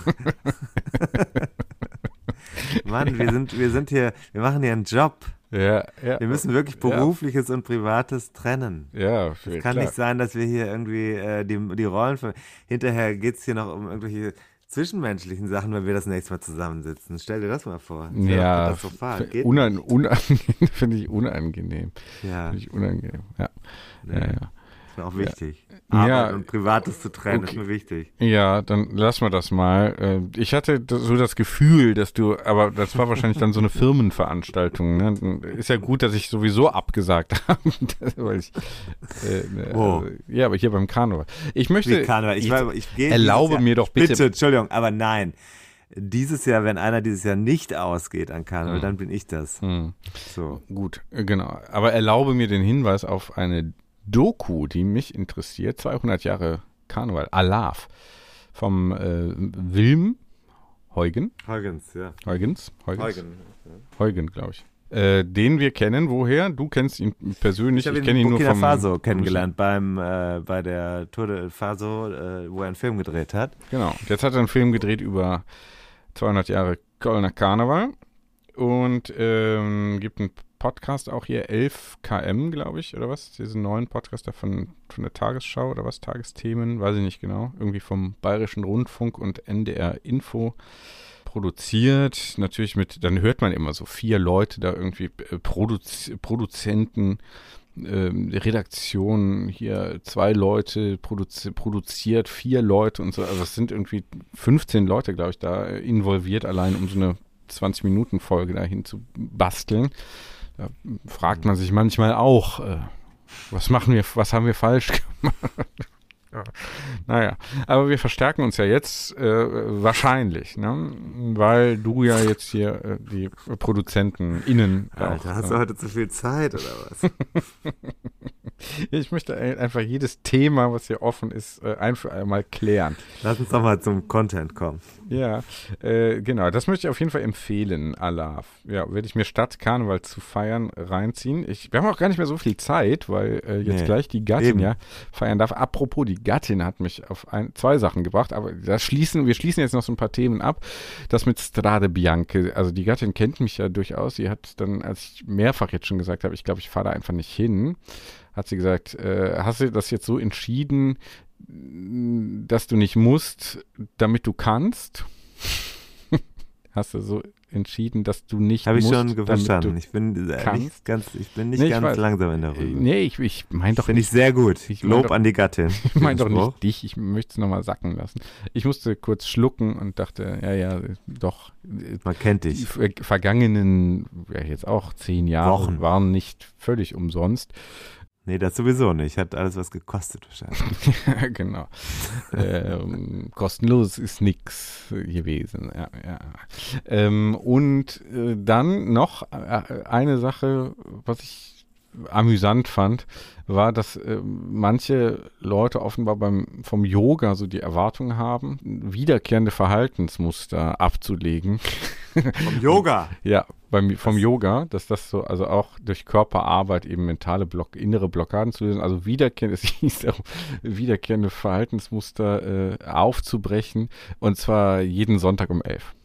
Mann, ja. wir sind, wir sind hier, wir machen hier einen Job. Ja, ja. Wir müssen wirklich Berufliches ja. und Privates trennen. Ja, Es kann klar. nicht sein, dass wir hier irgendwie äh, die, die Rollen ver- hinterher geht es hier noch um irgendwelche zwischenmenschlichen Sachen, wenn wir das nächste Mal zusammensitzen. Stell dir das mal vor. Das ja, f- unan- unangenehm, finde ich unangenehm. Ja. Finde ich unangenehm, ja. Nee. ja, ja. Ist mir auch wichtig. Ja. Arbeit Ja. und Privates zu trennen, Okay. ist mir wichtig. Ja, dann lassen wir das mal. Ich hatte so das Gefühl, dass du, aber das war wahrscheinlich dann so eine Firmenveranstaltung. Ne? Ist ja gut, dass ich sowieso abgesagt habe. weil ich, äh, Wo? also, ja, aber hier beim Karneval. Ich möchte, Wie Karneval? Ich, war, ich gehe erlaube mir doch bitte. Bitte, Entschuldigung, aber nein. Dieses Jahr, wenn einer dieses Jahr nicht ausgeht an Karneval, Hm. dann bin ich das. Hm. So. Gut, genau. Aber erlaube mir den Hinweis auf eine Doku, die mich interessiert. zweihundert Jahre Karneval, Alav, vom äh, Wilm Huygens. Huygens, ja. Huygens? Huygens? Huygens. Huygens, glaube ich. Äh, den wir kennen, woher? Du kennst ihn persönlich, ich, ich kenne ihn nur vom... Faso kennengelernt, beim, äh, bei der Tour de Faso, äh, wo er einen Film gedreht hat. Genau, jetzt hat er einen Film gedreht über zweihundert Jahre Kölner Karneval und ähm, gibt einen Podcast auch hier, elf Kilometer, glaube ich, oder was? Diesen neuen Podcast da von, von der Tagesschau oder was? Tagesthemen, weiß ich nicht genau. Irgendwie vom Bayerischen Rundfunk und N D R Info produziert, natürlich mit, dann hört man immer so vier Leute da irgendwie, äh, Produz- Produzenten, ähm, Redaktion, hier zwei Leute produzi- produziert, vier Leute und so, also es sind irgendwie fünfzehn Leute, glaube ich, da involviert, allein um so eine zwanzig-Minuten-Folge dahin zu basteln. Da fragt man sich manchmal auch, äh, was machen wir, was haben wir falsch gemacht? Ja. Naja, aber wir verstärken uns ja jetzt äh, wahrscheinlich, ne? Weil du ja jetzt hier äh, die ProduzentInnen Alter, auch, hast du heute zu viel Zeit oder was? Ich möchte einfach jedes Thema, was hier offen ist, ein für einmal klären. Lass uns doch mal zum Content kommen. Ja, äh, genau, das möchte ich auf jeden Fall empfehlen, Alaf. Ja, werde ich mir statt Karneval zu feiern reinziehen. Ich, wir haben auch gar nicht mehr so viel Zeit, weil äh, jetzt nee, gleich die Gattin eben. ja feiern darf. Apropos, die Gattin hat mich auf ein, zwei Sachen gebracht, aber das schließen, wir schließen jetzt noch so ein paar Themen ab. Das mit Strade Bianche, also die Gattin kennt mich ja durchaus. Sie hat dann, als ich mehrfach jetzt schon gesagt habe, ich glaube, ich fahre da einfach nicht hin, hat sie gesagt, äh, hast du das jetzt so entschieden, dass du nicht musst, damit du kannst? Hast du so entschieden, dass du nicht Hab musst, Habe ich schon verstanden. Ich bin, äh, nicht ganz, ich bin nicht nee, ganz weiß, langsam in der Runde. Nee, ich, ich meine doch Finde ich sehr gut. Ich Lob doch, an die Gattin. Ich meine doch nicht dich, ich möchte es nochmal sacken lassen. Ich musste kurz schlucken und dachte, ja, ja, doch. Man kennt dich. Die vergangenen, ja jetzt auch zehn Jahre Wochen waren nicht völlig umsonst. Nee, das sowieso nicht. Hat alles was gekostet wahrscheinlich. Ja, genau. ähm, kostenlos ist nix gewesen. Ja, ja. Ähm, und äh, dann noch äh, eine Sache, was ich amüsant fand, war, dass äh, manche Leute offenbar beim vom Yoga so die Erwartung haben, wiederkehrende Verhaltensmuster abzulegen. Vom Yoga? Ja, beim, vom Was? Yoga, dass das so, also auch durch Körperarbeit eben mentale Block, innere Blockaden zu lösen, also wiederkehrende, es hieß auch, wiederkehrende Verhaltensmuster äh, aufzubrechen, und zwar jeden Sonntag um elf.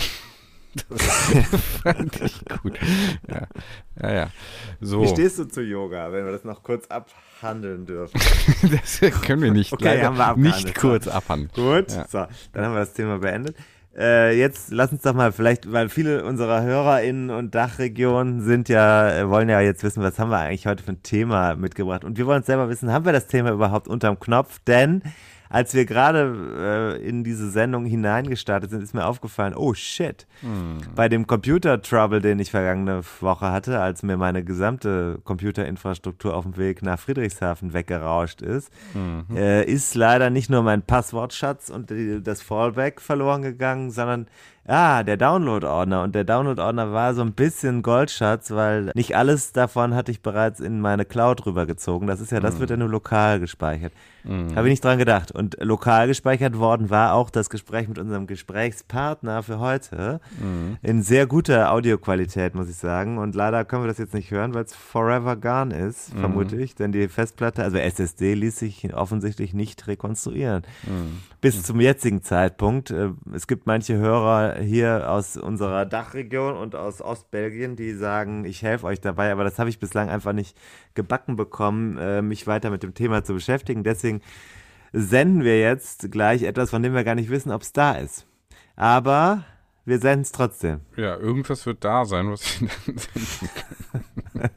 Das fand ich gut. Ja, ja, ja. So. Wie stehst du zu Yoga, wenn wir das noch kurz abhandeln dürfen? Das können wir nicht, okay, leider haben wir nicht kurz abhandeln. Gut, ja. So, dann haben wir das Thema beendet. Äh, jetzt lass uns doch mal vielleicht, weil viele unserer HörerInnen und Dachregionen sind ja, wollen ja jetzt wissen, was haben wir eigentlich heute für ein Thema mitgebracht. Und wir wollen selber wissen, haben wir das Thema überhaupt unterm Knopf? Denn als wir gerade äh, in diese Sendung hineingestartet sind, ist mir aufgefallen, oh shit, hm. bei dem Computer-Trouble, den ich vergangene Woche hatte, als mir meine gesamte Computerinfrastruktur auf dem Weg nach Friedrichshafen weggerauscht ist, mhm. äh, ist leider nicht nur mein Passwortschatz und die, das Fallback verloren gegangen, sondern ah, der Download-Ordner. Und der Download-Ordner war so ein bisschen Goldschatz, weil nicht alles davon hatte ich bereits in meine Cloud rübergezogen. Das ist ja, das mm. wird ja nur lokal gespeichert. Mm. Habe ich nicht dran gedacht. Und lokal gespeichert worden war auch das Gespräch mit unserem Gesprächspartner für heute. Mm. In sehr guter Audioqualität, muss ich sagen. Und leider können wir das jetzt nicht hören, weil es forever gone ist, mm. vermute ich. Denn die Festplatte, also S S D, ließ sich offensichtlich nicht rekonstruieren. Mm. Bis mm. zum jetzigen Zeitpunkt. Es gibt manche Hörer hier aus unserer Dachregion und aus Ostbelgien, die sagen, ich helfe euch dabei, aber das habe ich bislang einfach nicht gebacken bekommen, äh, mich weiter mit dem Thema zu beschäftigen. Deswegen senden wir jetzt gleich etwas, von dem wir gar nicht wissen, ob es da ist. Aber wir senden es trotzdem. Ja, irgendwas wird da sein, was ich dann senden kann.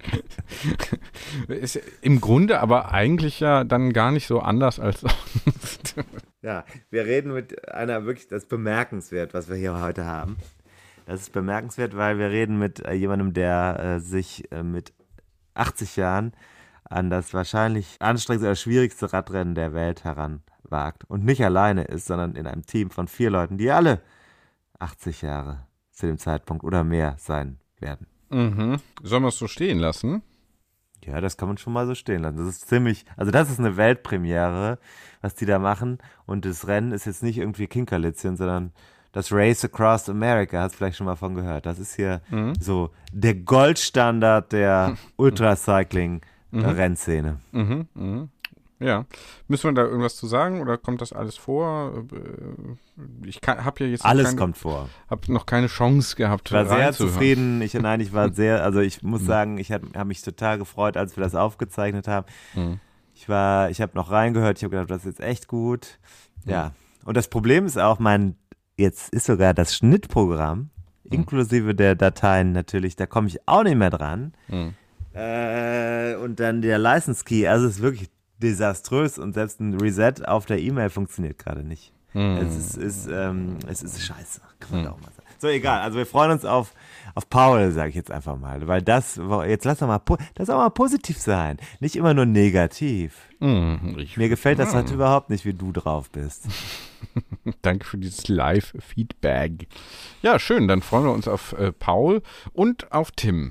Ist im Grunde aber eigentlich ja dann gar nicht so anders als sonst. Ja, wir reden mit einer wirklich, das ist bemerkenswert, was wir hier heute haben. Das ist bemerkenswert, weil wir reden mit äh, jemandem, der äh, sich äh, mit achtzig Jahren an das wahrscheinlich anstrengendste oder schwierigste Radrennen der Welt heranwagt. Und nicht alleine ist, sondern in einem Team von vier Leuten, die alle achtzig Jahre zu dem Zeitpunkt oder mehr sein werden. Mhm. Sollen wir es so stehen lassen? Ja, das kann man schon mal so stehen lassen. Das ist ziemlich, also das ist eine Weltpremiere, was die da machen. Und das Rennen ist jetzt nicht irgendwie Kinkerlitzchen, sondern das Race Across America, hast du vielleicht schon mal von gehört. Das ist hier mhm. so der Goldstandard der Ultracycling-Rennszene. Mhm. Mhm. Ja. Müssen wir da irgendwas zu sagen oder kommt das alles vor? Ich habe ja jetzt alles keine, kommt vor. Habe noch keine Chance gehabt. Ich war sehr zufrieden. Ich, nein, ich war sehr, also ich muss sagen, ich habe hab mich total gefreut, als wir das aufgezeichnet haben. Mhm. Ich war, ich habe noch reingehört. Ich habe gedacht, das ist jetzt echt gut. Mhm. Ja. Und das Problem ist auch, mein jetzt ist sogar das Schnittprogramm, hm. inklusive der Dateien natürlich, da komme ich auch nicht mehr dran. Hm. Äh, und dann der License Key, also es ist wirklich desaströs und selbst ein Reset auf der E-Mail funktioniert gerade nicht. Hm. Es ist, ist, ähm, es ist scheiße, kann man hm. auch mal sagen. So, egal, also wir freuen uns auf, auf Paul, sage ich jetzt einfach mal, weil das, jetzt lass doch mal, das auch mal positiv sein, nicht immer nur negativ. Hm, ich, Mir gefällt das halt überhaupt nicht, wie du drauf bist. Danke für dieses Live-Feedback. Ja, schön, dann freuen wir uns auf äh, Paul und auf Tim.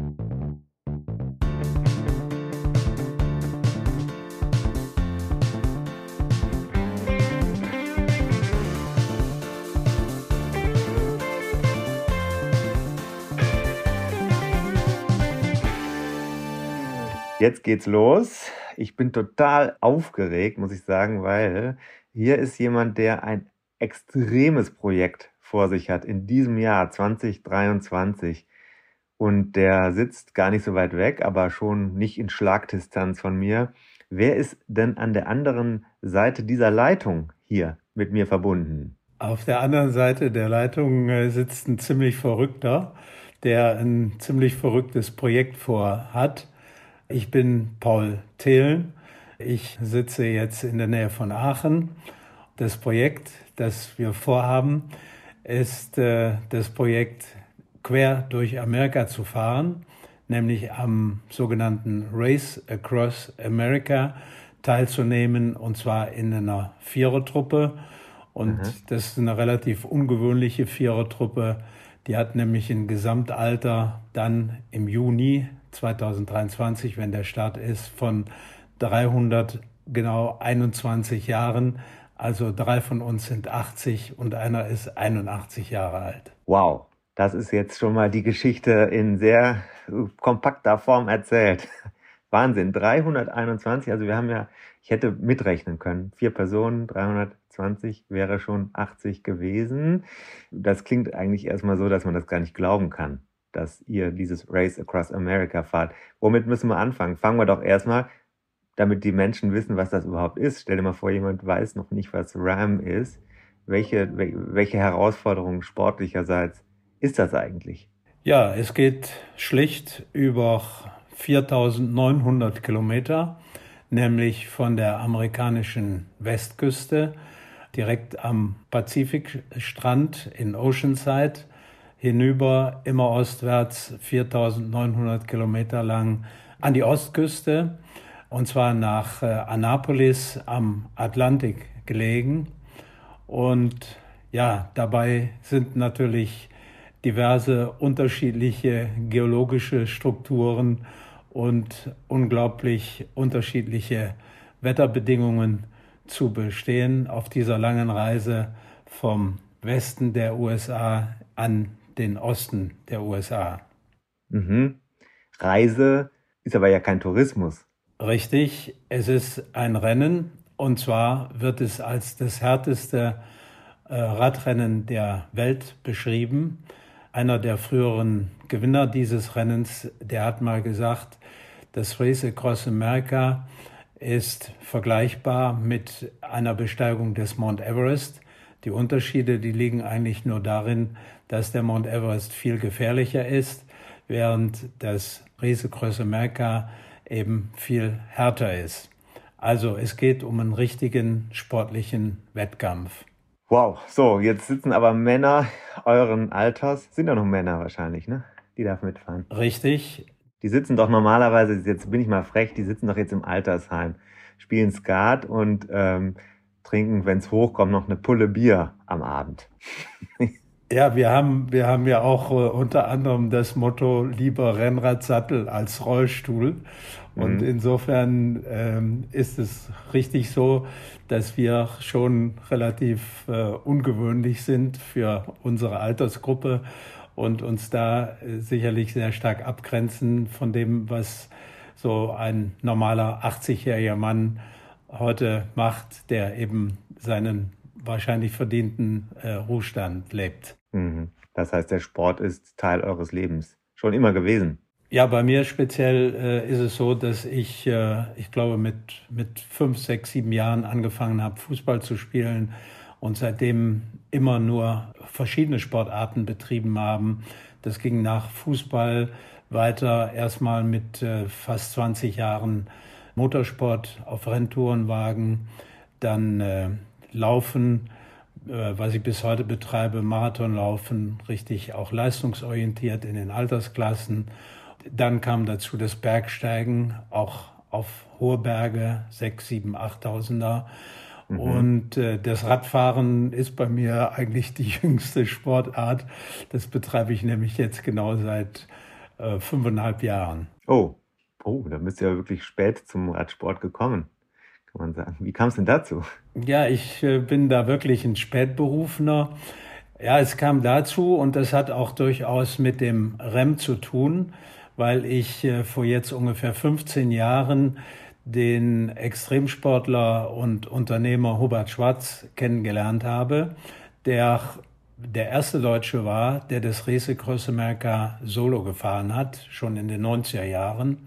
Jetzt geht's los. Ich bin total aufgeregt, muss ich sagen, weil hier ist jemand, der ein extremes Projekt vor sich hat in diesem Jahr zwanzig dreiundzwanzig. Und der sitzt gar nicht so weit weg, aber schon nicht in Schlagdistanz von mir. Wer ist denn an der anderen Seite dieser Leitung hier mit mir verbunden? Auf der anderen Seite der Leitung sitzt ein ziemlich Verrückter, der ein ziemlich verrücktes Projekt vorhat. Ich bin Paul Thelen. Ich sitze jetzt in der Nähe von Aachen. Das Projekt, das wir vorhaben, ist äh, das Projekt quer durch Amerika zu fahren, nämlich am sogenannten Race Across America teilzunehmen, und zwar in einer Vierertruppe. Und mhm. das ist eine relativ ungewöhnliche Vierertruppe. Die hat nämlich ein Gesamtalter dann im Juni zweitausenddreiundzwanzig, wenn der Start ist, von dreihundert genau einundzwanzig Jahren. Also drei von uns sind achtzig und einer ist einundachtzig Jahre alt. Wow, das ist jetzt schon mal die Geschichte in sehr kompakter Form erzählt. Wahnsinn, dreihunderteinundzwanzig, also wir haben ja, ich hätte mitrechnen können, vier Personen, dreihundertzwanzig wäre schon achtzig gewesen. Das klingt eigentlich erstmal so, dass man das gar nicht glauben kann, dass ihr dieses Race Across America fahrt. Womit müssen wir anfangen? Fangen wir doch erstmal, damit die Menschen wissen, was das überhaupt ist. Stell dir mal vor, jemand weiß noch nicht, was RAM ist. Welche, welche Herausforderungen sportlicherseits ist das eigentlich? Ja, es geht schlicht über viertausendneunhundert Kilometer, nämlich von der amerikanischen Westküste direkt am Pazifikstrand in Oceanside hinüber, immer ostwärts, viertausendneunhundert Kilometer lang an die Ostküste, und zwar nach äh, Annapolis am Atlantik gelegen. Und ja, dabei sind natürlich diverse unterschiedliche geologische Strukturen und unglaublich unterschiedliche Wetterbedingungen zu bestehen auf dieser langen Reise vom Westen der U S A an den Osten der U S A. Mhm. Reise ist aber ja kein Tourismus. Richtig, es ist ein Rennen, und zwar wird es als das härteste äh, Radrennen der Welt beschrieben. Einer der früheren Gewinner dieses Rennens, der hat mal gesagt, das Race Across America ist vergleichbar mit einer Besteigung des Mount Everest. Die Unterschiede, die liegen eigentlich nur darin, dass der Mount Everest viel gefährlicher ist, während das Race Across America eben viel härter ist. Also es geht um einen richtigen sportlichen Wettkampf. Wow, so, jetzt sitzen aber Männer euren Alters, sind ja noch Männer wahrscheinlich, ne? Die da mitfahren. Richtig. Die sitzen doch normalerweise, jetzt bin ich mal frech, die sitzen doch jetzt im Altersheim, spielen Skat und ähm, trinken, wenn es hochkommt, noch eine Pulle Bier am Abend. Ja, wir haben, wir haben ja auch äh, unter anderem das Motto, lieber Rennradsattel als Rollstuhl. Und mhm. insofern ähm, ist es richtig so, dass wir schon relativ äh, ungewöhnlich sind für unsere Altersgruppe und uns da äh, sicherlich sehr stark abgrenzen von dem, was so ein normaler achtzigjähriger Mann heute macht, der eben seinen wahrscheinlich verdienten äh, Ruhestand lebt. Mhm. Das heißt, der Sport ist Teil eures Lebens. Schon immer gewesen. Ja, bei mir speziell äh, ist es so, dass ich, äh, ich glaube, mit, mit fünf, sechs, sieben Jahren angefangen habe, Fußball zu spielen. Und seitdem immer nur verschiedene Sportarten betrieben haben. Das ging nach Fußball weiter, erstmal mit äh, fast zwanzig Jahren Motorsport auf Renntourenwagen, dann äh, Laufen, äh, was ich bis heute betreibe, Marathonlaufen, richtig auch leistungsorientiert in den Altersklassen. Dann kam dazu das Bergsteigen, auch auf hohe Berge, sechs, sieben, achttausender. Mhm. Und äh, das Radfahren ist bei mir eigentlich die jüngste Sportart. Das betreibe ich nämlich jetzt genau seit äh, fünfeinhalb Jahren. Oh, oh, da bist du ja wirklich spät zum Radsport gekommen, kann man sagen. Wie kam es denn dazu? Ja, ich äh, bin da wirklich ein Spätberufener. Ja, es kam dazu und das hat auch durchaus mit dem R E M zu tun, weil ich äh, vor jetzt ungefähr fünfzehn Jahren den Extremsportler und Unternehmer Hubert Schwarz kennengelernt habe, der der erste Deutsche war, der das Race Across America solo gefahren hat, schon in den neunziger Jahren.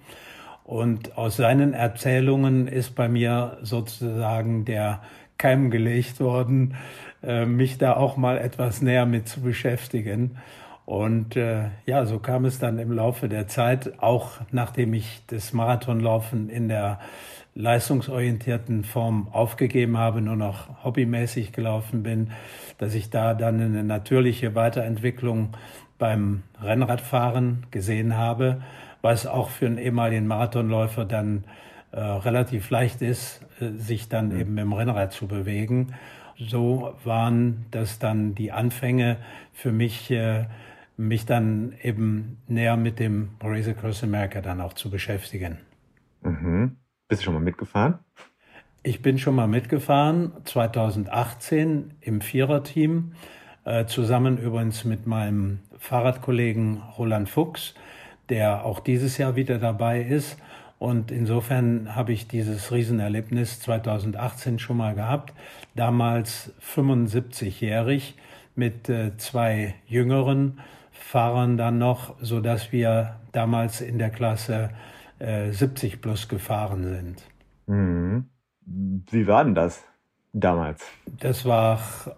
Und aus seinen Erzählungen ist bei mir sozusagen der Keim gelegt worden, äh, mich da auch mal etwas näher mit zu beschäftigen. Und äh, ja, so kam es dann im Laufe der Zeit, auch nachdem ich das Marathonlaufen in der leistungsorientierten Form aufgegeben habe, nur noch hobbymäßig gelaufen bin, dass ich da dann eine natürliche Weiterentwicklung beim Rennradfahren gesehen habe, was auch für einen ehemaligen Marathonläufer dann äh, relativ leicht ist, äh, sich dann mhm. eben im Rennrad zu bewegen. So waren das dann die Anfänge für mich, äh, mich dann eben näher mit dem Race Across America dann auch zu beschäftigen. Mhm. Bist du schon mal mitgefahren? Ich bin schon mal mitgefahren, zweitausendachtzehn im Viererteam, äh, zusammen übrigens mit meinem Fahrradkollegen Roland Fuchs, der auch dieses Jahr wieder dabei ist. Und insofern habe ich dieses Riesenerlebnis zweitausendachtzehn schon mal gehabt, damals fünfundsiebzigjährig mit äh, zwei jüngeren Fahrern dann noch, sodass wir damals in der Klasse äh, siebzig plus gefahren sind. Mhm. Wie war denn das damals? Das war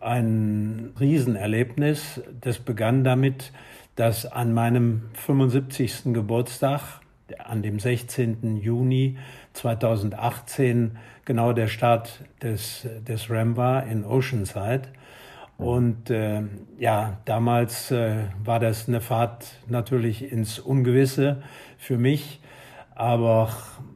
ein Riesenerlebnis. Das begann damit, dass an meinem fünfundsiebzigsten Geburtstag, an dem sechzehnten Juni zweitausendachtzehn, genau der Start des, des R E M war in Oceanside. Und äh, ja, damals äh, war das eine Fahrt natürlich ins Ungewisse für mich, aber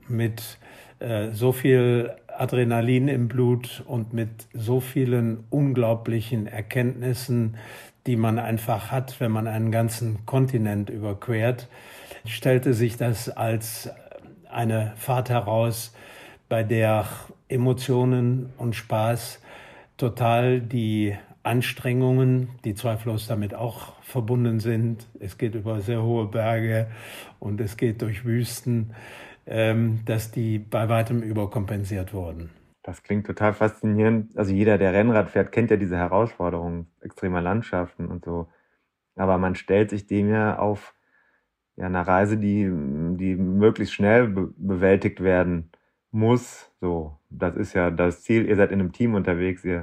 mit äh, so viel Adrenalin im Blut und mit so vielen unglaublichen Erkenntnissen, die man einfach hat, wenn man einen ganzen Kontinent überquert, stellte sich das als eine Fahrt heraus, bei der Emotionen und Spaß total die Anstrengungen, die zweifellos damit auch verbunden sind. Es geht über sehr hohe Berge und es geht durch Wüsten, ähm, dass die bei weitem überkompensiert wurden. Das klingt total faszinierend. Also jeder, der Rennrad fährt, kennt ja diese Herausforderungen extremer Landschaften und so. Aber man stellt sich dem ja auf ja, einer Reise, die, die möglichst schnell be- bewältigt werden muss. So, das ist ja das Ziel. Ihr seid in einem Team unterwegs. Ihr,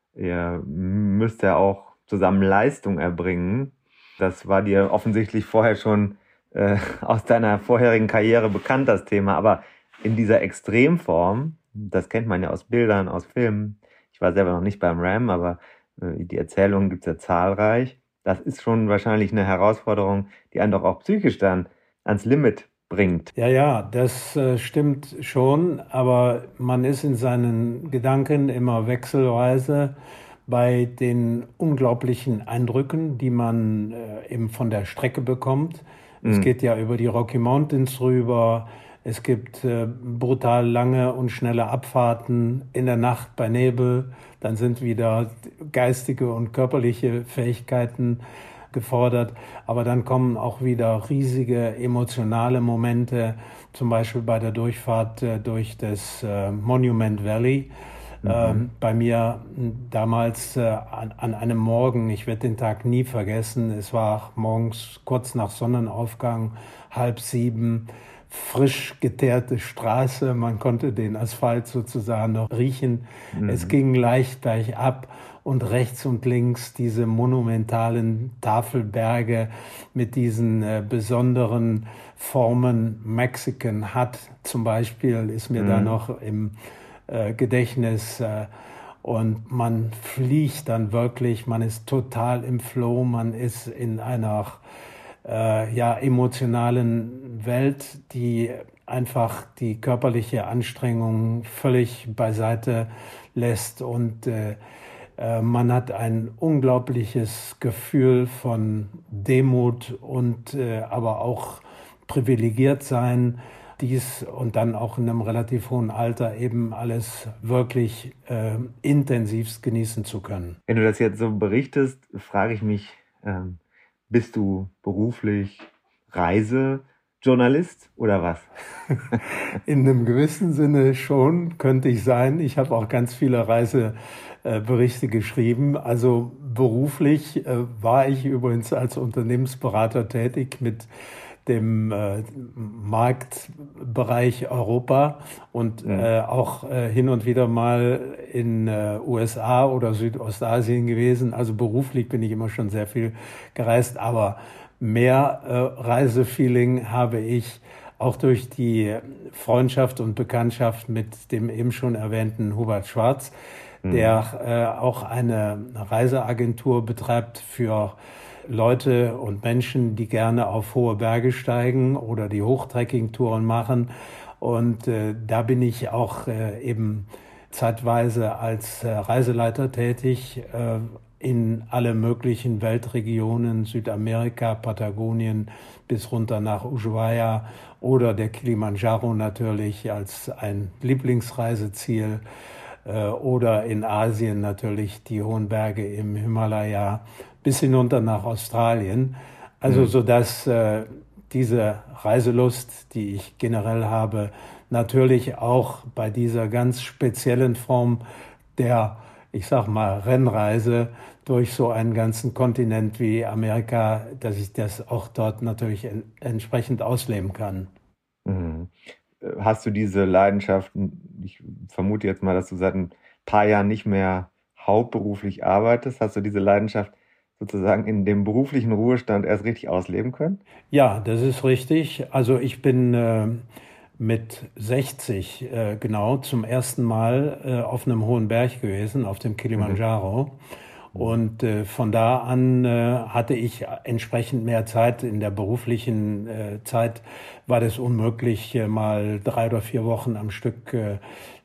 ihr müsst ja auch zusammen Leistung erbringen. Das war dir offensichtlich vorher schon äh, aus deiner vorherigen Karriere bekannt, das Thema. Aber in dieser Extremform, das kennt man ja aus Bildern, aus Filmen. Ich war selber noch nicht beim R E M, aber äh, die Erzählungen gibt es ja zahlreich. Das ist schon wahrscheinlich eine Herausforderung, die einen doch auch psychisch dann ans Limit bringt. Ja, ja, das äh, stimmt schon, aber man ist in seinen Gedanken immer wechselweise bei den unglaublichen Eindrücken, die man äh, eben von der Strecke bekommt. Mhm. Es geht ja über die Rocky Mountains rüber. Es gibt äh, brutal lange und schnelle Abfahrten in der Nacht bei Nebel. Dann sind wieder geistige und körperliche Fähigkeiten gefordert. Aber dann kommen auch wieder riesige emotionale Momente, zum Beispiel bei der Durchfahrt äh, durch das äh, Monument Valley. Mhm. Ähm, bei mir damals äh, an, an einem Morgen, ich werde den Tag nie vergessen, es war morgens kurz nach Sonnenaufgang, halb sieben, frisch geteerte Straße. Man konnte den Asphalt sozusagen noch riechen. Mhm. Es ging leicht bergab und rechts und links diese monumentalen Tafelberge mit diesen äh, besonderen Formen. Mexican Hut zum Beispiel ist mir mhm. da noch im äh, Gedächtnis. Äh, und man fliegt dann wirklich, man ist total im Flow, man ist in einer äh, ja, emotionalen Welt, die einfach die körperliche Anstrengung völlig beiseite lässt und äh, man hat ein unglaubliches Gefühl von Demut und äh, aber auch privilegiert sein, dies und dann auch in einem relativ hohen Alter eben alles wirklich äh, intensivst genießen zu können. Wenn du das jetzt so berichtest, frage ich mich, ähm, bist du beruflich Reisejournalist oder was? In einem gewissen Sinne schon, könnte ich sein. Ich habe auch ganz viele Reiseberichte geschrieben. Also beruflich äh, war ich übrigens als Unternehmensberater tätig mit dem äh, Marktbereich Europa und mhm. äh, auch äh, hin und wieder mal in äh, U S A oder Südostasien gewesen. Also beruflich bin ich immer schon sehr viel gereist, aber mehr äh, Reisefeeling habe ich auch durch die Freundschaft und Bekanntschaft mit dem eben schon erwähnten Hubert Schwarz, mhm. der äh, auch eine Reiseagentur betreibt für Leute und Menschen, die gerne auf hohe Berge steigen oder die Hochtrekking-Touren machen. Und äh, da bin ich auch äh, eben zeitweise als äh, Reiseleiter tätig äh, in alle möglichen Weltregionen, Südamerika, Patagonien bis runter nach Ushuaia oder der Kilimanjaro natürlich als ein Lieblingsreiseziel äh, oder in Asien natürlich die hohen Berge im Himalaya bis hinunter nach Australien. Also mhm. so dass äh, diese Reiselust, die ich generell habe, natürlich auch bei dieser ganz speziellen Form der, ich sag mal, Rennreise durch so einen ganzen Kontinent wie Amerika, dass ich das auch dort natürlich en- entsprechend ausleben kann. Mhm. Hast du diese Leidenschaft, ich vermute jetzt mal, dass du seit ein paar Jahren nicht mehr hauptberuflich arbeitest, hast du diese Leidenschaft sozusagen in dem beruflichen Ruhestand erst richtig ausleben können? Ja, das ist richtig. Also ich bin äh, mit sechzig äh, genau zum ersten Mal äh, auf einem hohen Berg gewesen, auf dem Kilimanjaro. Mhm. Und äh, von da an äh, hatte ich entsprechend mehr Zeit. In der beruflichen äh, Zeit war das unmöglich, äh, mal drei oder vier Wochen am Stück äh,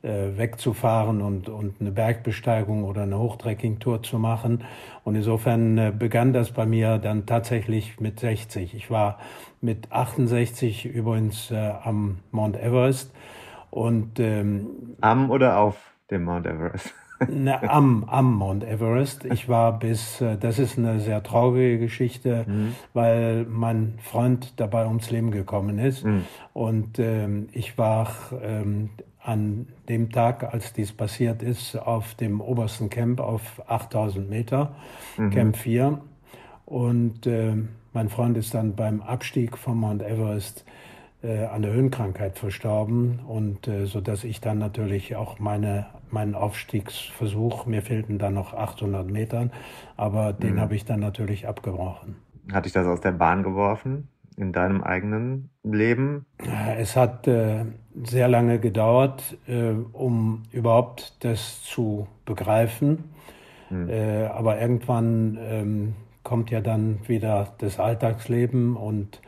wegzufahren und, und eine Bergbesteigung oder eine Hochtrekking-Tour zu machen. Und insofern äh, begann das bei mir dann tatsächlich mit sechzig. Ich war mit achtundsechzig übrigens äh, am Mount Everest. Und, ähm, am oder auf dem Mount Everest? Na, am, am Mount Everest. Ich war bis, das ist eine sehr traurige Geschichte, mhm. weil mein Freund dabei ums Leben gekommen ist. Mhm. Und ähm, ich war ähm, an dem Tag, als dies passiert ist, auf dem obersten Camp auf achttausend Meter, mhm. Camp vier. Und äh, mein Freund ist dann beim Abstieg vom Mount Everest äh, an der Höhenkrankheit verstorben. Und äh, so dass ich dann natürlich auch meine meinen Aufstiegsversuch, mir fehlten dann noch achthundert Metern, aber den mhm. habe ich dann natürlich abgebrochen. Hat dich das aus der Bahn geworfen in deinem eigenen Leben? Es hat äh, sehr lange gedauert, äh, um überhaupt das zu begreifen, mhm. äh, aber irgendwann ähm, kommt ja dann wieder das Alltagsleben und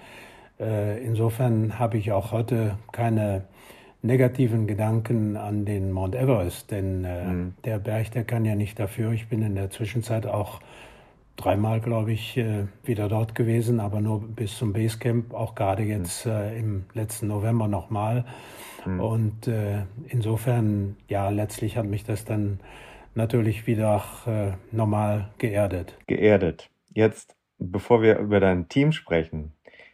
äh, insofern habe ich auch heute keine negativen Gedanken an den Mount Everest, denn äh, mhm. der Berg, der kann ja nicht dafür. Ich bin in der Zwischenzeit auch dreimal, glaube ich, äh, wieder dort gewesen, aber nur bis zum Basecamp, auch gerade jetzt mhm. äh, im letzten November nochmal. Mhm. Und äh, insofern, ja, letztlich hat mich das dann natürlich wieder äh, normal geerdet. Geerdet. Jetzt, bevor wir über dein Team sprechen,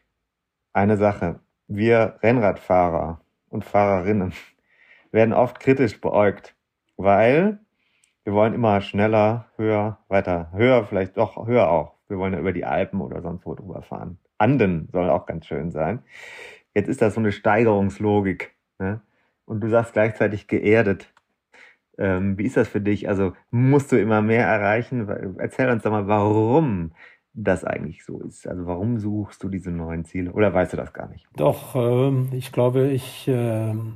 eine Sache. Wir Rennradfahrer und Fahrerinnen werden oft kritisch beäugt, weil wir wollen immer schneller, höher, weiter, höher, vielleicht doch höher auch. Wir wollen ja über die Alpen oder sonst wo drüber fahren. Anden soll auch ganz schön sein. Jetzt ist das so eine Steigerungslogik, ne? Und du sagst gleichzeitig geerdet. Ähm, wie ist das für dich? Also musst du immer mehr erreichen? Erzähl uns doch mal, warum das eigentlich so ist. Also warum suchst du diese neuen Ziele? Oder weißt du das gar nicht? Doch, äh, ich glaube, ich, äh, äh,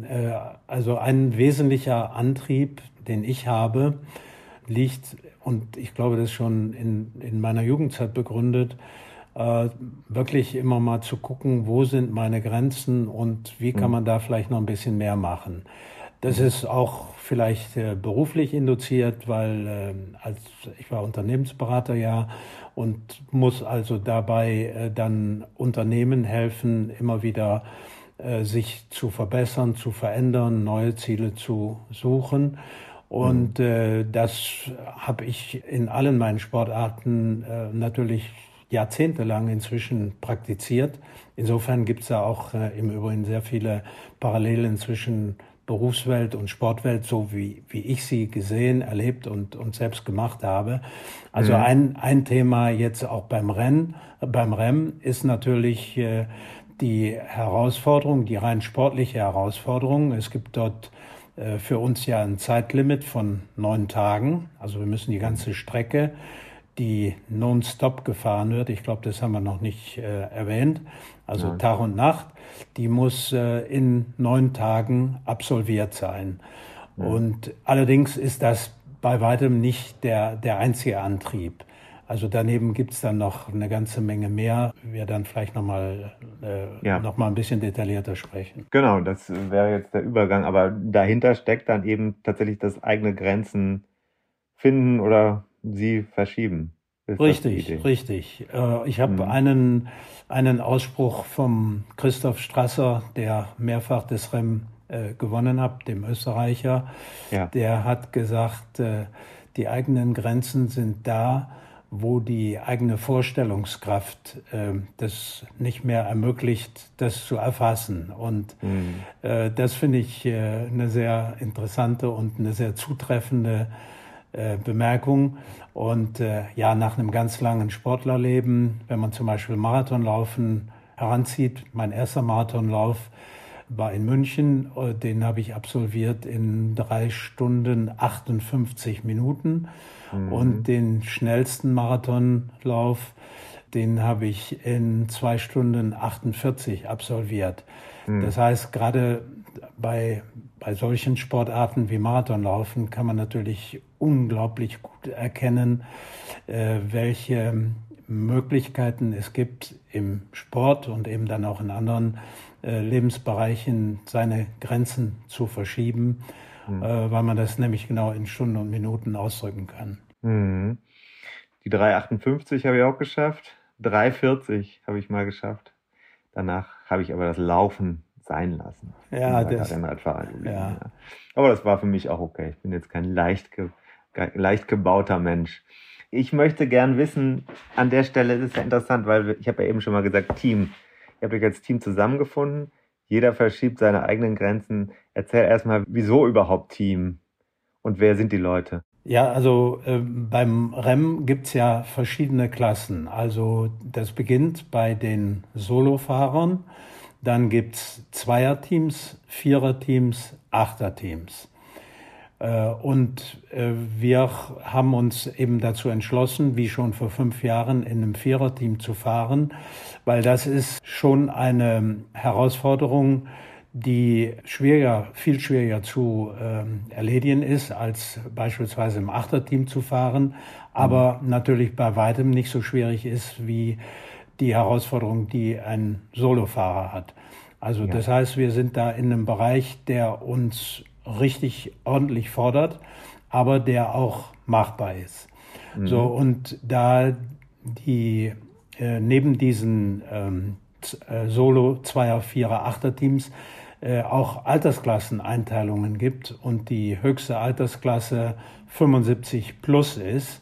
also ein wesentlicher Antrieb, den ich habe, liegt, und ich glaube, das ist schon in, in meiner Jugendzeit begründet, äh, wirklich immer mal zu gucken, wo sind meine Grenzen und wie kann man da vielleicht noch ein bisschen mehr machen. Das ist auch vielleicht äh, beruflich induziert, weil äh, als ich war Unternehmensberater ja und muss also dabei äh, dann Unternehmen helfen, immer wieder äh, sich zu verbessern, zu verändern, neue Ziele zu suchen. Und äh, das habe ich in allen meinen Sportarten äh, natürlich jahrzehntelang inzwischen praktiziert. Insofern gibt es da auch äh, im Übrigen sehr viele Parallelen zwischen Berufswelt und Sportwelt, so wie, wie ich sie gesehen, erlebt und, und selbst gemacht habe. Also mhm. ein, ein Thema jetzt auch beim Rennen, beim Rennen ist natürlich äh, die Herausforderung, die rein sportliche Herausforderung. Es gibt dort äh, für uns ja ein Zeitlimit von neun Tagen. Also wir müssen die ganze Strecke, die nonstop gefahren wird, ich glaube, das haben wir noch nicht äh, erwähnt, also ja. Tag und Nacht, die muss äh, in neun Tagen absolviert sein. Ja. Und allerdings ist das bei weitem nicht der, der einzige Antrieb. Also daneben gibt es dann noch eine ganze Menge mehr. Wir dann vielleicht nochmal äh, ja. noch mal ein bisschen detaillierter sprechen. Genau, das wäre jetzt der Übergang. Aber dahinter steckt dann eben tatsächlich das eigene Grenzen finden oder sie verschieben. Richtig, richtig. Ich habe mhm. einen, einen Ausspruch vom Christoph Strasser, der mehrfach das Rennen äh, gewonnen hat, dem Österreicher. Ja. Der hat gesagt, äh, die eigenen Grenzen sind da, wo die eigene Vorstellungskraft äh, das nicht mehr ermöglicht, das zu erfassen. Und mhm. äh, das finde ich äh, eine sehr interessante und eine sehr zutreffende Äh, Bemerkung. Und äh, ja, nach einem ganz langen Sportlerleben, wenn man zum Beispiel Marathonlaufen heranzieht, mein erster Marathonlauf war in München, äh, den habe ich absolviert in drei Stunden achtundfünfzig Minuten. Mhm. Und den schnellsten Marathonlauf, den habe ich in zwei Stunden achtundvierzig absolviert. Mhm. Das heißt, gerade bei, bei solchen Sportarten wie Marathonlaufen kann man natürlich unglaublich gut erkennen, äh, welche Möglichkeiten es gibt im Sport und eben dann auch in anderen äh, Lebensbereichen seine Grenzen zu verschieben, mhm. äh, weil man das nämlich genau in Stunden und Minuten ausdrücken kann. Mhm. Die drei achtundfünfzig habe ich auch geschafft, drei vierzig habe ich mal geschafft. Danach habe ich aber das Laufen sein lassen. Ja, das, Rennradfahren. Ja. Ja. Aber das war für mich auch okay. Ich bin jetzt kein leicht, ge, leicht gebauter Mensch. Ich möchte gern wissen, an der Stelle ist es ja interessant, weil ich habe ja eben schon mal gesagt, Team. Ihr habt euch als Team zusammengefunden. Jeder verschiebt seine eigenen Grenzen. Erzähl erstmal, wieso überhaupt Team? Und wer sind die Leute? Ja, also äh, beim Rennen gibt's ja verschiedene Klassen. Also das beginnt bei den Solofahrern. Dann gibt's Zweierteams, Viererteams, Achterteams. Äh, und äh, wir haben uns eben dazu entschlossen, wie schon vor fünf Jahren in einem Viererteam zu fahren, weil das ist schon eine Herausforderung, die schwieriger, viel schwieriger zu ähm, erledigen ist, als beispielsweise im Achterteam zu fahren, aber mhm. natürlich bei weitem nicht so schwierig ist wie die Herausforderung, die ein Solofahrer hat. Also ja. das heißt, wir sind da in einem Bereich, der uns richtig ordentlich fordert, aber der auch machbar ist. Mhm. So, und da die äh, neben diesen ähm, äh, Solo-, Zweier-, Vierer-, Achter-Teams äh, auch Altersklasseneinteilungen gibt und die höchste Altersklasse fünfundsiebzig plus ist,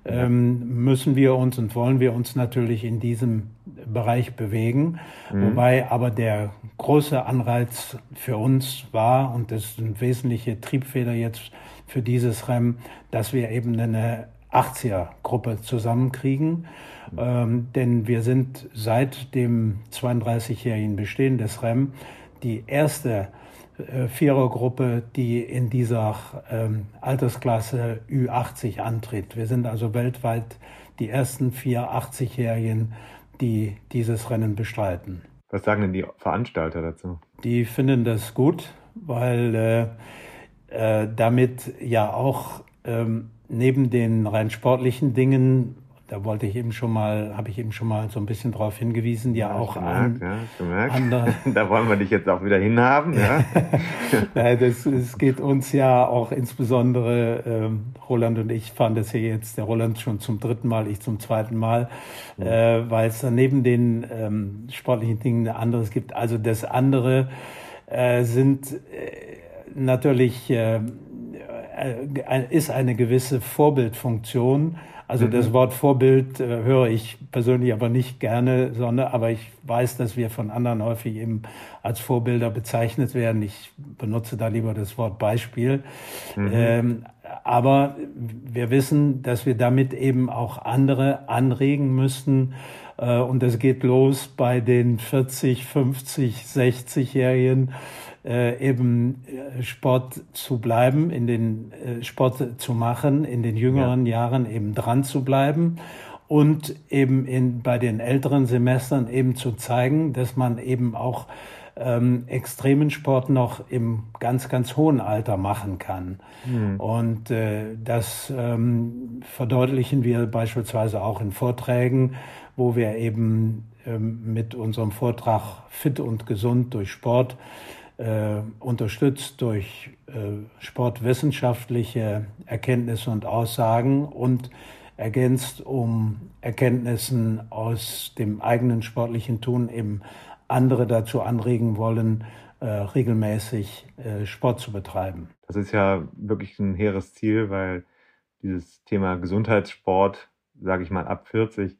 ähm, müssen wir uns und wollen wir uns natürlich in diesem Bereich bewegen. Mhm. Wobei aber der große Anreiz für uns war, und das ist eine wesentliche Triebfeder jetzt für dieses Rennen, dass wir eben eine achtziger-Gruppe zusammenkriegen. Ähm, denn wir sind seit dem zweiunddreißigjährigen Bestehen des R E M die erste äh, Vierergruppe, die in dieser ähm, Altersklasse Ü achtzig antritt. Wir sind also weltweit die ersten vier achtzigjährigen, die dieses Rennen bestreiten. Was sagen denn die Veranstalter dazu? Die finden das gut, weil äh, äh, damit ja auch ähm, neben den rein sportlichen Dingen, da wollte ich eben schon mal, habe ich eben schon mal so ein bisschen drauf hingewiesen, ja, ja auch gemerkt, an ja, gemerkt. andere. Da wollen wir dich jetzt auch wieder hinhaben, ja. ja das, das geht uns ja auch insbesondere, ähm, Roland und ich fahren das hier jetzt, der Roland schon zum dritten Mal, ich zum zweiten Mal, mhm. äh, weil es dann neben den ähm, sportlichen Dingen anderes gibt. Also das andere äh, sind äh, natürlich, äh, äh, ist eine gewisse Vorbildfunktion. Also mhm. das Wort Vorbild äh, höre ich persönlich aber nicht gerne, sondern aber ich weiß, dass wir von anderen häufig eben als Vorbilder bezeichnet werden. Ich benutze da lieber das Wort Beispiel. Mhm. Ähm, aber wir wissen, dass wir damit eben auch andere anregen müssen. Äh, und das geht los bei den vierzig, fünfzig, sechzigjährigen. Äh, eben äh, Sport zu bleiben, in den äh, Sport zu machen, in den jüngeren ja. Jahren eben dran zu bleiben und eben in, bei den älteren Semestern eben zu zeigen, dass man eben auch ähm, extremen Sport noch im ganz, ganz hohen Alter machen kann. Mhm. Und äh, das ähm, verdeutlichen wir beispielsweise auch in Vorträgen, wo wir eben ähm, mit unserem Vortrag Fit und Gesund durch Sport Äh, unterstützt durch äh, sportwissenschaftliche Erkenntnisse und Aussagen und ergänzt um Erkenntnissen aus dem eigenen sportlichen Tun eben andere dazu anregen wollen, äh, regelmäßig äh, Sport zu betreiben. Das ist ja wirklich ein hehres Ziel, weil dieses Thema Gesundheitssport, sage ich mal ab vierzig,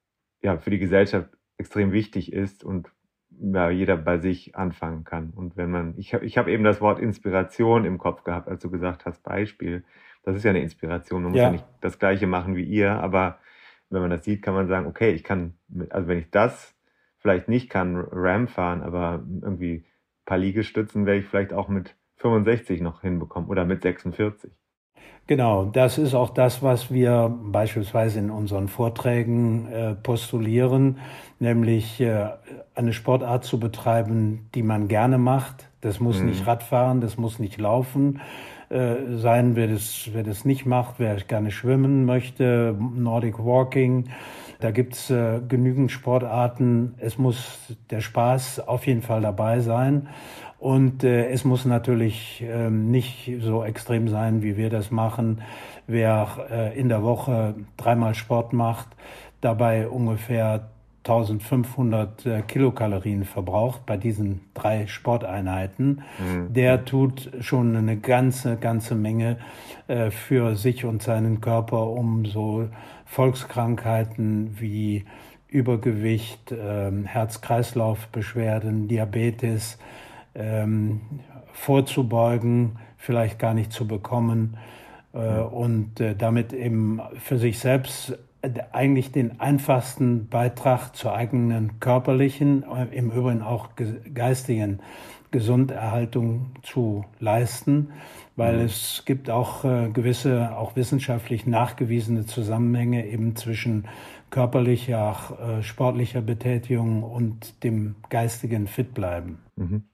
ja für die Gesellschaft extrem wichtig ist und ja, jeder bei sich anfangen kann. Und wenn man, ich habe ich hab eben das Wort Inspiration im Kopf gehabt, als du gesagt hast, Beispiel. Das ist ja eine Inspiration. Man muss ja, ja nicht das Gleiche machen wie ihr, aber wenn man das sieht, kann man sagen, okay, ich kann, also wenn ich das vielleicht nicht kann, Ram fahren, aber irgendwie ein paar Liegestützen werde ich vielleicht auch mit fünfundsechzig noch hinbekommen oder mit sechsundvierzig. Genau, das ist auch das, was wir beispielsweise in unseren Vorträgen äh, postulieren, nämlich äh, eine Sportart zu betreiben, die man gerne macht. Das muss mhm. nicht Radfahren, das muss nicht Laufen äh, sein, wer das, wer das nicht macht, wer gerne schwimmen möchte, Nordic Walking. Da gibt's äh, genügend Sportarten. Es muss der Spaß auf jeden Fall dabei sein. Und äh, es muss natürlich äh, nicht so extrem sein, wie wir das machen. Wer äh, in der Woche dreimal Sport macht, dabei ungefähr eintausendfünfhundert äh, Kilokalorien verbraucht bei diesen drei Sporteinheiten, mhm. der tut schon eine ganze, ganze Menge äh, für sich und seinen Körper, um so Volkskrankheiten wie Übergewicht, äh, Herz-Kreislauf-Beschwerden, Diabetes, Ähm, vorzubeugen, vielleicht gar nicht zu bekommen äh, und äh, damit eben für sich selbst äh, eigentlich den einfachsten Beitrag zur eigenen körperlichen, äh, im Übrigen auch ge- geistigen Gesunderhaltung zu leisten, weil mhm. es gibt auch äh, gewisse, auch wissenschaftlich nachgewiesene Zusammenhänge eben zwischen körperlicher, äh, sportlicher Betätigung und dem geistigen Fitbleiben. Mhm.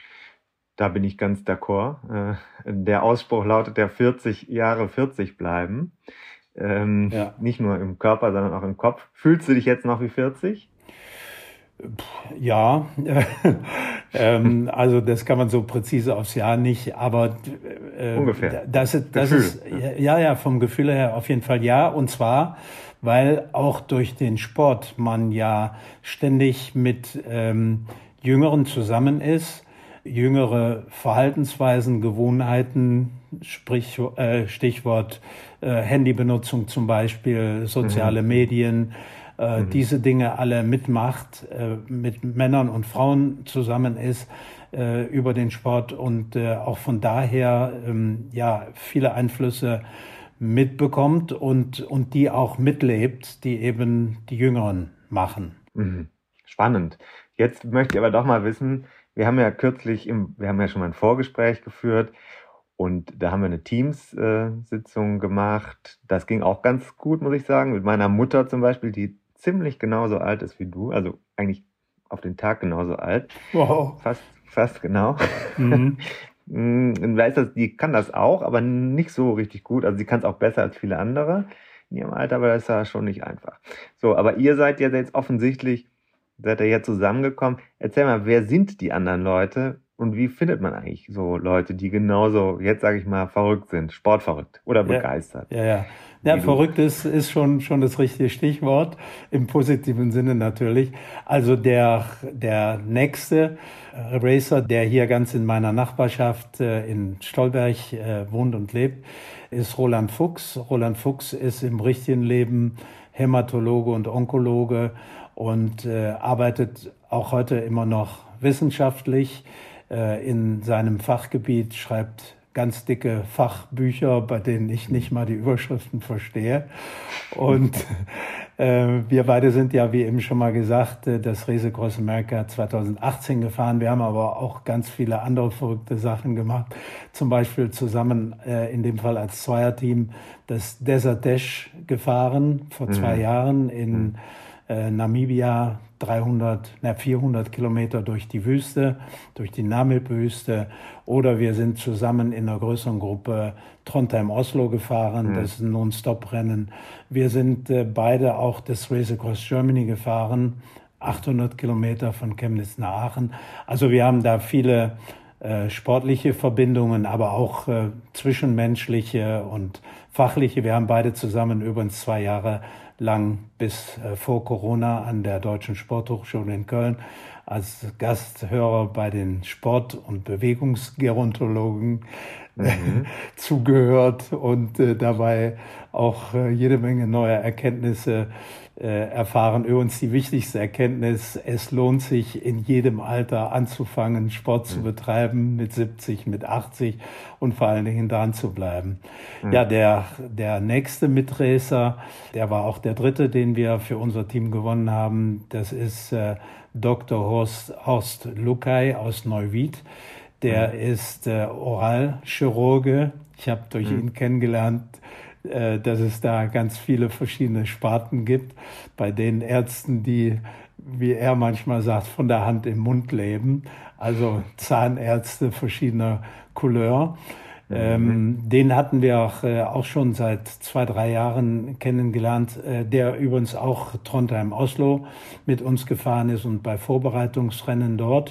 Da bin ich ganz d'accord. Äh, der Ausspruch lautet ja vierzig Jahre vierzig bleiben. Ähm, ja. Nicht nur im Körper, sondern auch im Kopf. Fühlst du dich jetzt noch wie vierzig? Ja, ähm, also das kann man so präzise aufs Jahr nicht, aber äh, ungefähr. Das, das ist, ja, ja, vom Gefühl her auf jeden Fall ja. Und zwar, weil auch durch den Sport man ja ständig mit ähm, Jüngeren zusammen ist, jüngere Verhaltensweisen, Gewohnheiten, sprich äh, Stichwort äh, Handybenutzung zum Beispiel, soziale mhm. Medien, äh, mhm. diese Dinge alle mitmacht, äh, mit Männern und Frauen zusammen ist äh, über den Sport und äh, auch von daher ähm, ja viele Einflüsse mitbekommt und, und die auch mitlebt, die eben die Jüngeren machen. Mhm. Spannend. Jetzt möchte ich aber doch mal wissen, wir haben ja kürzlich, im, wir haben ja schon mal ein Vorgespräch geführt und da haben wir eine Teams-Sitzung äh, gemacht. Das ging auch ganz gut, muss ich sagen, mit meiner Mutter zum Beispiel, die ziemlich genauso alt ist wie du, also eigentlich auf den Tag genauso alt. Wow. Fast, fast genau. Mhm. Weiß das, die kann das auch, aber nicht so richtig gut. Also sie kann es auch besser als viele andere in ihrem Alter, aber das ist ja schon nicht einfach. So, aber ihr seid ja jetzt offensichtlich, seid ihr ja zusammengekommen. Erzähl mal, wer sind die anderen Leute und wie findet man eigentlich so Leute, die genauso, jetzt sage ich mal, verrückt sind, sportverrückt oder begeistert? Ja, ja. ja. Ja, verrückt ist, ist schon, schon das richtige Stichwort, im positiven Sinne natürlich. Also der, der nächste Racer, der hier ganz in meiner Nachbarschaft äh, in Stolberg äh, wohnt und lebt, ist Roland Fuchs. Roland Fuchs ist im richtigen Leben Hämatologe und Onkologe und äh, arbeitet auch heute immer noch wissenschaftlich äh, in seinem Fachgebiet, schreibt ganz dicke Fachbücher, bei denen ich nicht mal die Überschriften verstehe. Und äh, wir beide sind ja, wie eben schon mal gesagt, äh, das Race Across America zwanzig achtzehn gefahren. Wir haben aber auch ganz viele andere verrückte Sachen gemacht. Zum Beispiel zusammen, äh, in dem Fall als Zweierteam, das Desert Dash gefahren vor zwei mhm. Jahren in äh, Namibia. dreihundert, na vierhundert Kilometer durch die Wüste, durch die Namib-Wüste. Oder wir sind zusammen in einer größeren Gruppe Trondheim-Oslo gefahren. Mhm. Das ist ein Non-Stop-Rennen. Wir sind äh, beide auch das Race Across Germany gefahren. achthundert Kilometer von Chemnitz nach Aachen. Also wir haben da viele äh, sportliche Verbindungen, aber auch äh, zwischenmenschliche und fachliche. Wir haben beide zusammen übrigens zwei Jahre lang bis äh, vor Corona an der Deutschen Sporthochschule in Köln als Gasthörer bei den Sport- und Bewegungsgerontologen mhm. äh, zugehört und äh, dabei auch äh, jede Menge neuer Erkenntnisse äh, erfahren. Übrigens die wichtigste Erkenntnis: Es lohnt sich in jedem Alter anzufangen, Sport mhm. zu betreiben, mit siebzig, mit achtzig und vor allen Dingen dran zu bleiben. Mhm. Ja, der, der nächste Mitracer, der war auch der dritte, den wir für unser Team gewonnen haben. Das ist äh, Doktor Horst, Horst Luckey aus Neuwied. Der mhm. ist äh, Oralchirurge. Ich habe durch mhm. ihn kennengelernt, äh, dass es da ganz viele verschiedene Sparten gibt, bei den Ärzten, die, wie er manchmal sagt, von der Hand im Mund leben. Also Zahnärzte verschiedener Couleur. Mhm. Ähm, den hatten wir auch, äh, auch schon seit zwei, drei Jahren kennengelernt, äh, der übrigens auch Trondheim-Oslo mit uns gefahren ist und bei Vorbereitungsrennen dort.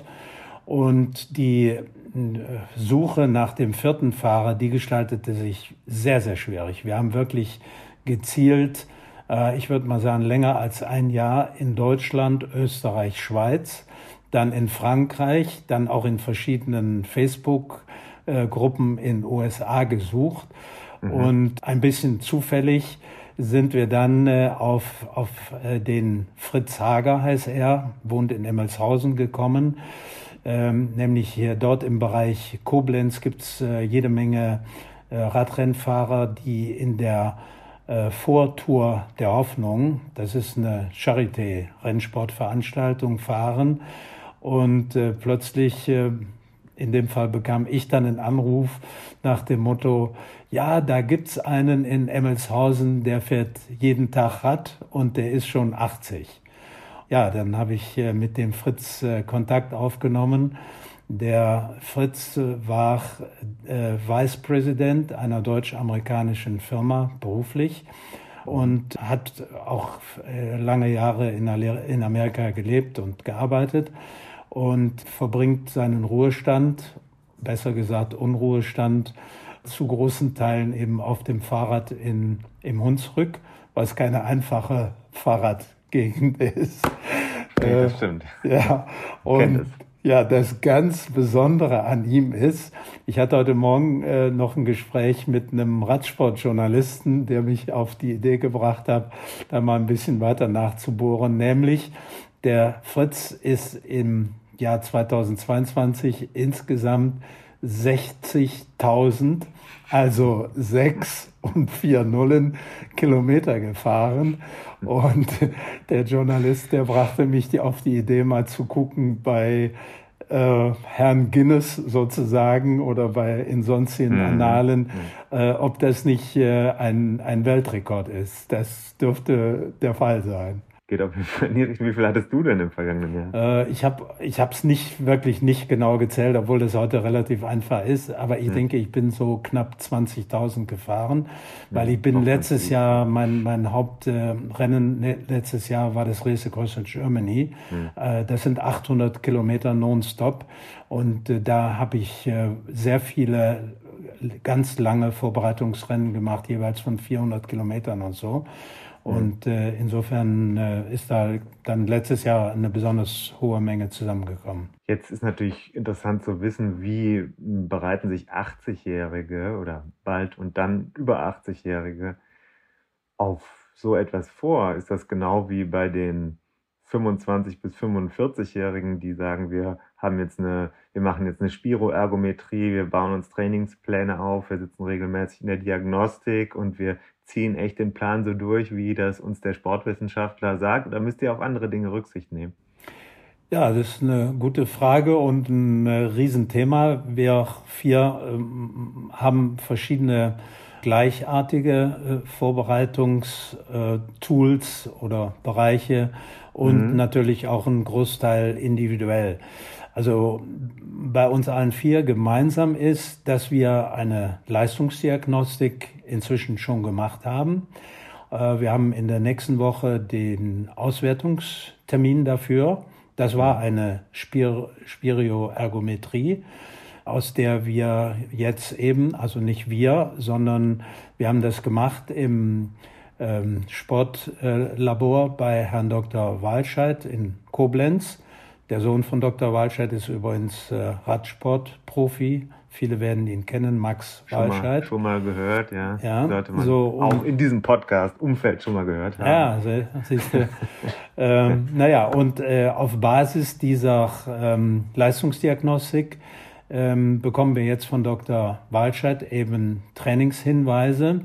Und die äh, Suche nach dem vierten Fahrer, die gestaltete sich sehr, sehr schwierig. Wir haben wirklich gezielt, äh, ich würde mal sagen, länger als ein Jahr in Deutschland, Österreich, Schweiz, dann in Frankreich, dann auch in verschiedenen Facebook Gruppen in U S A gesucht. Mhm. Und ein bisschen zufällig sind wir dann äh, auf, auf äh, den Fritz Hager, heißt er, wohnt in Emmelshausen, gekommen. Ähm, nämlich hier dort im Bereich Koblenz gibt es äh, jede Menge äh, Radrennfahrer, die in der äh, Vortour der Hoffnung, das ist eine Charité-Rennsportveranstaltung, fahren. Und äh, plötzlich äh, in dem Fall bekam ich dann einen Anruf nach dem Motto, ja, da gibt's einen in Emmelshausen, der fährt jeden Tag Rad und der ist schon achtzig. Ja, dann habe ich mit dem Fritz Kontakt aufgenommen. Der Fritz war äh, Vice President einer deutsch-amerikanischen Firma beruflich und hat auch äh, lange Jahre in, in Amerika gelebt und gearbeitet. Und verbringt seinen Ruhestand, besser gesagt Unruhestand, zu großen Teilen eben auf dem Fahrrad in, im Hunsrück, weil es keine einfache Fahrradgegend ist. Ja, das stimmt. Ja, und ja, das ganz Besondere an ihm ist, ich hatte heute Morgen äh, noch ein Gespräch mit einem Radsportjournalisten, der mich auf die Idee gebracht hat, da mal ein bisschen weiter nachzubohren, nämlich der Fritz ist im Jahr zweitausendzweiundzwanzig insgesamt sechzigtausend, also sechs und vier Nullen Kilometer gefahren. Und der Journalist, der brachte mich die, auf die Idee, mal zu gucken bei äh, Herrn Guinness sozusagen oder bei in sonstigen Annalen, mhm. äh, ob das nicht äh, ein, ein Weltrekord ist. Das dürfte der Fall sein. Geht auf jeden Fall in die Richtung. Wie viel hattest du denn im vergangenen Jahr? Äh, ich habe ich habe es nicht wirklich nicht genau gezählt, obwohl das heute relativ einfach ist. Aber ich hm. denke, ich bin so knapp zwanzigtausend gefahren, weil ich bin Doch, letztes Jahr, mein mein Hauptrennen äh, letztes Jahr war das Race Across Germany. Hm. Äh, das sind achthundert Kilometer nonstop. Und äh, da habe ich äh, sehr viele ganz lange Vorbereitungsrennen gemacht, jeweils von vierhundert Kilometern und so. Und äh, insofern äh, ist da dann letztes Jahr eine besonders hohe Menge zusammengekommen. Jetzt ist natürlich interessant zu wissen, wie bereiten sich achtzigjährige oder bald und dann über achtzigjährige auf so etwas vor? Ist das genau wie bei den fünfundzwanzig- bis fünfundvierzigjährigen, die sagen, wir haben jetzt eine, wir machen jetzt eine Spiroergometrie, wir bauen uns Trainingspläne auf, wir sitzen regelmäßig in der Diagnostik und wir ziehen echt den Plan so durch, wie das uns der Sportwissenschaftler sagt, oder müsst ihr auf andere Dinge Rücksicht nehmen? Ja, das ist eine gute Frage und ein Riesenthema. Wir vier ähm, haben verschiedene gleichartige äh, Vorbereitungstools äh, oder Bereiche und mhm. natürlich auch ein Großteil individuell. Also bei uns allen vier gemeinsam ist, dass wir eine Leistungsdiagnostik inzwischen schon gemacht haben. Wir haben in der nächsten Woche den Auswertungstermin dafür. Das war eine Spir- Spiroergometrie, aus der wir jetzt eben, also nicht wir, sondern wir haben das gemacht im ähm, Sportlabor bei Herrn Doktor Walscheid in Koblenz. Der Sohn von Doktor Walscheid ist übrigens äh, Radsportprofi. Viele werden ihn kennen, Max schon Walscheid. Mal, schon mal gehört, ja. ja Sollte man so, um, auch in diesem Podcast-Umfeld schon mal gehört haben. Ja, siehst du. ähm, naja, und äh, auf Basis dieser ähm, Leistungsdiagnostik ähm, bekommen wir jetzt von Doktor Walscheid eben Trainingshinweise,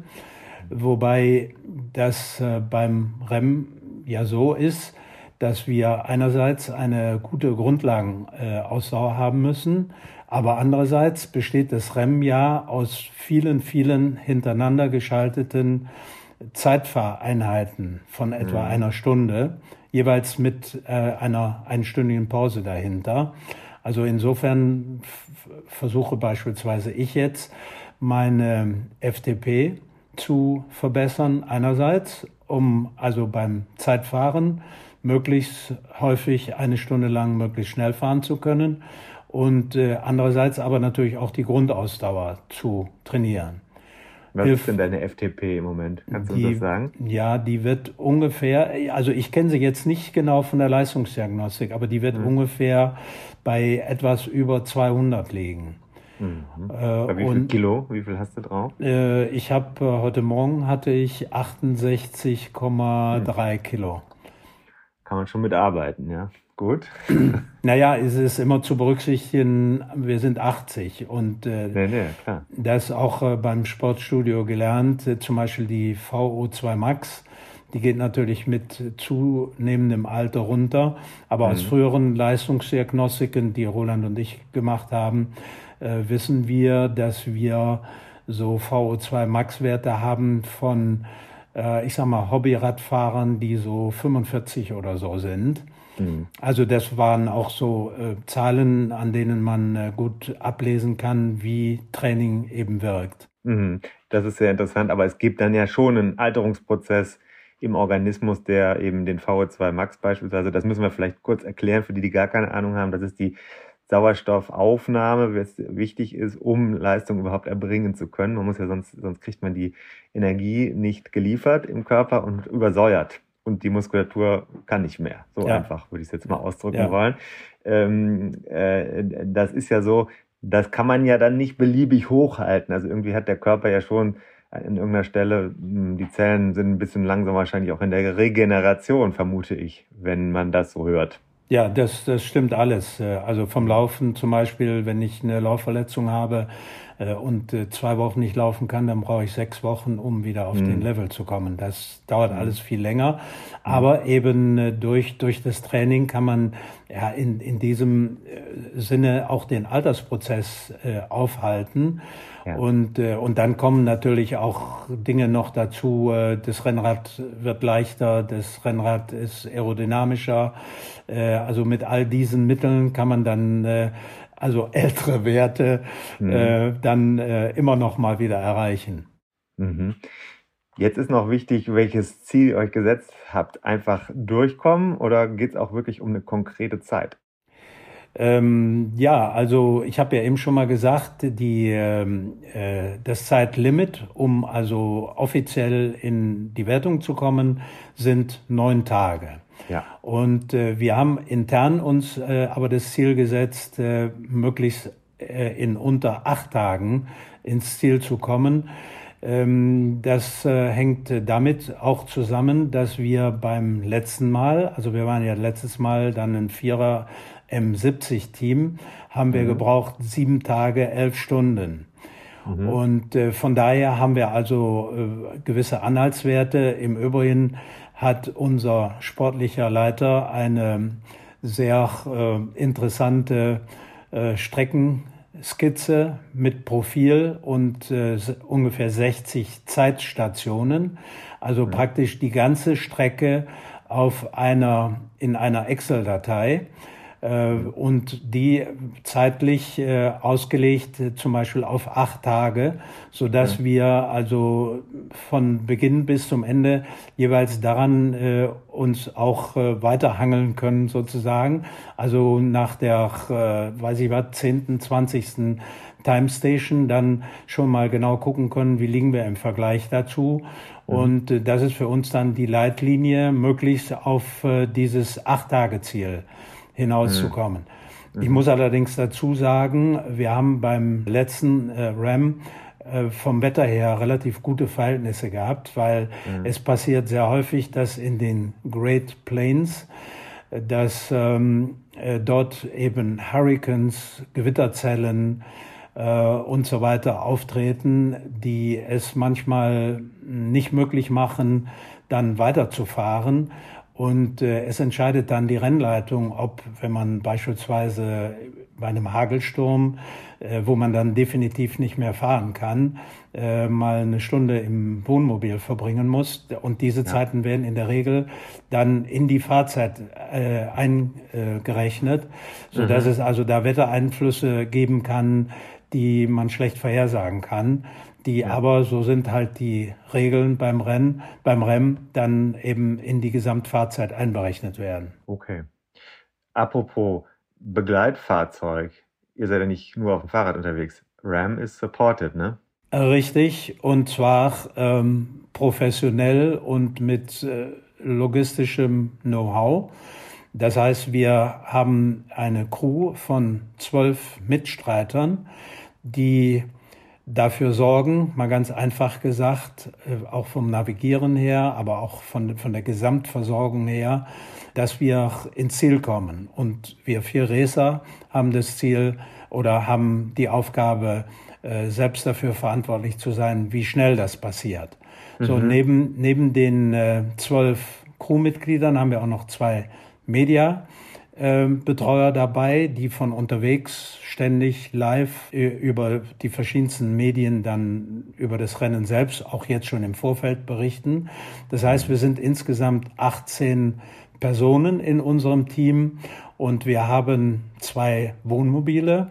wobei das äh, beim R E M ja so ist, dass wir einerseits eine gute Grundlagenausdauer haben müssen, aber andererseits besteht das R E M ja aus vielen, vielen hintereinander geschalteten Zeitfahreinheiten von etwa mhm. einer Stunde, jeweils mit äh, einer einstündigen Pause dahinter. Also insofern f- versuche beispielsweise ich jetzt, meine F T P zu verbessern einerseits, um also beim Zeitfahren möglichst häufig eine Stunde lang möglichst schnell fahren zu können und äh, andererseits aber natürlich auch die Grundausdauer zu trainieren. Was Hilf, ist denn deine F T P im Moment? Kannst du die, uns das sagen? Ja, die wird ungefähr, also ich kenne sie jetzt nicht genau von der Leistungsdiagnostik, aber die wird mhm. ungefähr bei etwas über zweihundert liegen. Mhm. Äh, bei wie viel und, Kilo? Wie viel hast du drauf? Äh, ich habe äh, heute Morgen hatte ich achtundsechzig Komma drei mhm. Kilo. Kann man schon mitarbeiten, ja. Gut. Naja, es ist immer zu berücksichtigen, wir sind achtzig und äh, nee, nee, klar. das auch äh, beim Sportstudio gelernt, äh, zum Beispiel die V O zwei Max, die geht natürlich mit zunehmendem Alter runter, aber mhm. aus früheren Leistungsdiagnostiken, die Roland und ich gemacht haben, äh, wissen wir, dass wir so V O zwei Max-Werte haben von ich sag mal, Hobbyradfahrern, die so fünfundvierzig oder so sind. Mhm. Also das waren auch so äh, Zahlen, an denen man äh, gut ablesen kann, wie Training eben wirkt. Mhm. Das ist sehr interessant, aber es gibt dann ja schon einen Alterungsprozess im Organismus, der eben den V O zwei Max beispielsweise, das müssen wir vielleicht kurz erklären, für die, die gar keine Ahnung haben, das ist die Sauerstoffaufnahme, was wichtig ist, um Leistung überhaupt erbringen zu können. Man muss ja sonst, sonst kriegt man die Energie nicht geliefert im Körper und übersäuert. Und die Muskulatur kann nicht mehr. So ja. einfach, würde ich es jetzt mal ausdrücken ja. wollen. Ähm, äh, das ist ja so, das kann man ja dann nicht beliebig hochhalten. Also irgendwie hat der Körper ja schon an irgendeiner Stelle, die Zellen sind ein bisschen langsam wahrscheinlich auch in der Regeneration, vermute ich, wenn man das so hört. Ja, das, das stimmt alles. Also vom Laufen zum Beispiel, wenn ich eine Laufverletzung habe und zwei Wochen nicht laufen kann, dann brauche ich sechs Wochen, um wieder auf mhm. den Level zu kommen. Das dauert mhm. alles viel länger. Aber eben durch, durch das Training kann man ja in, in diesem Sinne auch den Altersprozess aufhalten. Ja. Und, äh, und dann kommen natürlich auch Dinge noch dazu. Äh, das Rennrad wird leichter, das Rennrad ist aerodynamischer. Äh, also mit all diesen Mitteln kann man dann äh, also ältere Werte mhm. äh, dann äh, immer noch mal wieder erreichen. Mhm. Jetzt ist noch wichtig, welches Ziel ihr euch gesetzt habt. Einfach durchkommen oder geht es auch wirklich um eine konkrete Zeit? Ähm, ja, also ich habe ja eben schon mal gesagt, die, ähm, äh, das Zeitlimit, um also offiziell in die Wertung zu kommen, sind neun Tage. Ja. Und äh, wir haben intern uns äh, aber das Ziel gesetzt, äh, möglichst äh, in unter acht Tagen ins Ziel zu kommen. Ähm, das äh, hängt damit auch zusammen, dass wir beim letzten Mal, also wir waren ja letztes Mal dann ein Vierer M siebzig Team, haben wir mhm. gebraucht sieben Tage, elf Stunden. Mhm. Und äh, von daher haben wir also äh, gewisse Anhaltswerte. Im Übrigen hat unser sportlicher Leiter eine sehr äh, interessante äh, Streckenskizze mit Profil und äh, ungefähr sechzig Zeitstationen. Also mhm. praktisch die ganze Strecke auf einer, in einer Excel-Datei. Und die zeitlich äh, ausgelegt, äh, zum Beispiel auf acht Tage, so dass ja. wir also von Beginn bis zum Ende jeweils daran äh, uns auch äh, weiterhangeln können sozusagen. Also nach der, äh, weiß ich was, zehnten, zwanzigsten Time Station dann schon mal genau gucken können, wie liegen wir im Vergleich dazu. Mhm. Und äh, das ist für uns dann die Leitlinie, möglichst auf äh, dieses Acht-Tage-Ziel hinauszukommen. Mhm. Ich muss allerdings dazu sagen, wir haben beim letzten äh, Ram äh, vom Wetter her relativ gute Verhältnisse gehabt, weil mhm. es passiert sehr häufig, dass in den Great Plains, äh, dass ähm, äh, dort eben Hurricanes, Gewitterzellen äh, und so weiter auftreten, die es manchmal nicht möglich machen, dann weiterzufahren. Und äh, es entscheidet dann die Rennleitung, ob, wenn man beispielsweise bei einem Hagelsturm, äh, wo man dann definitiv nicht mehr fahren kann, äh, mal eine Stunde im Wohnmobil verbringen muss. Und diese ja. Zeiten werden in der Regel dann in die Fahrzeit äh, eingerechnet, sodass mhm. es also da Wettereinflüsse geben kann, die man schlecht vorhersagen kann. Die ja. aber, so sind halt die Regeln beim Rennen, beim Rennen dann eben in die Gesamtfahrzeit einberechnet werden. Okay. Apropos Begleitfahrzeug, ihr seid ja nicht nur auf dem Fahrrad unterwegs. Ram ist supported, ne? Richtig, und zwar ähm, professionell und mit äh, logistischem Know-how. Das heißt, wir haben eine Crew von zwölf Mitstreitern, die dafür sorgen, mal ganz einfach gesagt, auch vom Navigieren her, aber auch von, von der Gesamtversorgung her, dass wir ins Ziel kommen. Und wir vier Racer haben das Ziel oder haben die Aufgabe, selbst dafür verantwortlich zu sein, wie schnell das passiert. Mhm. So, neben, neben den äh, zwölf Crewmitgliedern haben wir auch noch zwei Media Betreuer dabei, die von unterwegs ständig live über die verschiedensten Medien dann über das Rennen selbst, auch jetzt schon im Vorfeld berichten. Das heißt, wir sind insgesamt achtzehn Personen in unserem Team und wir haben zwei Wohnmobile,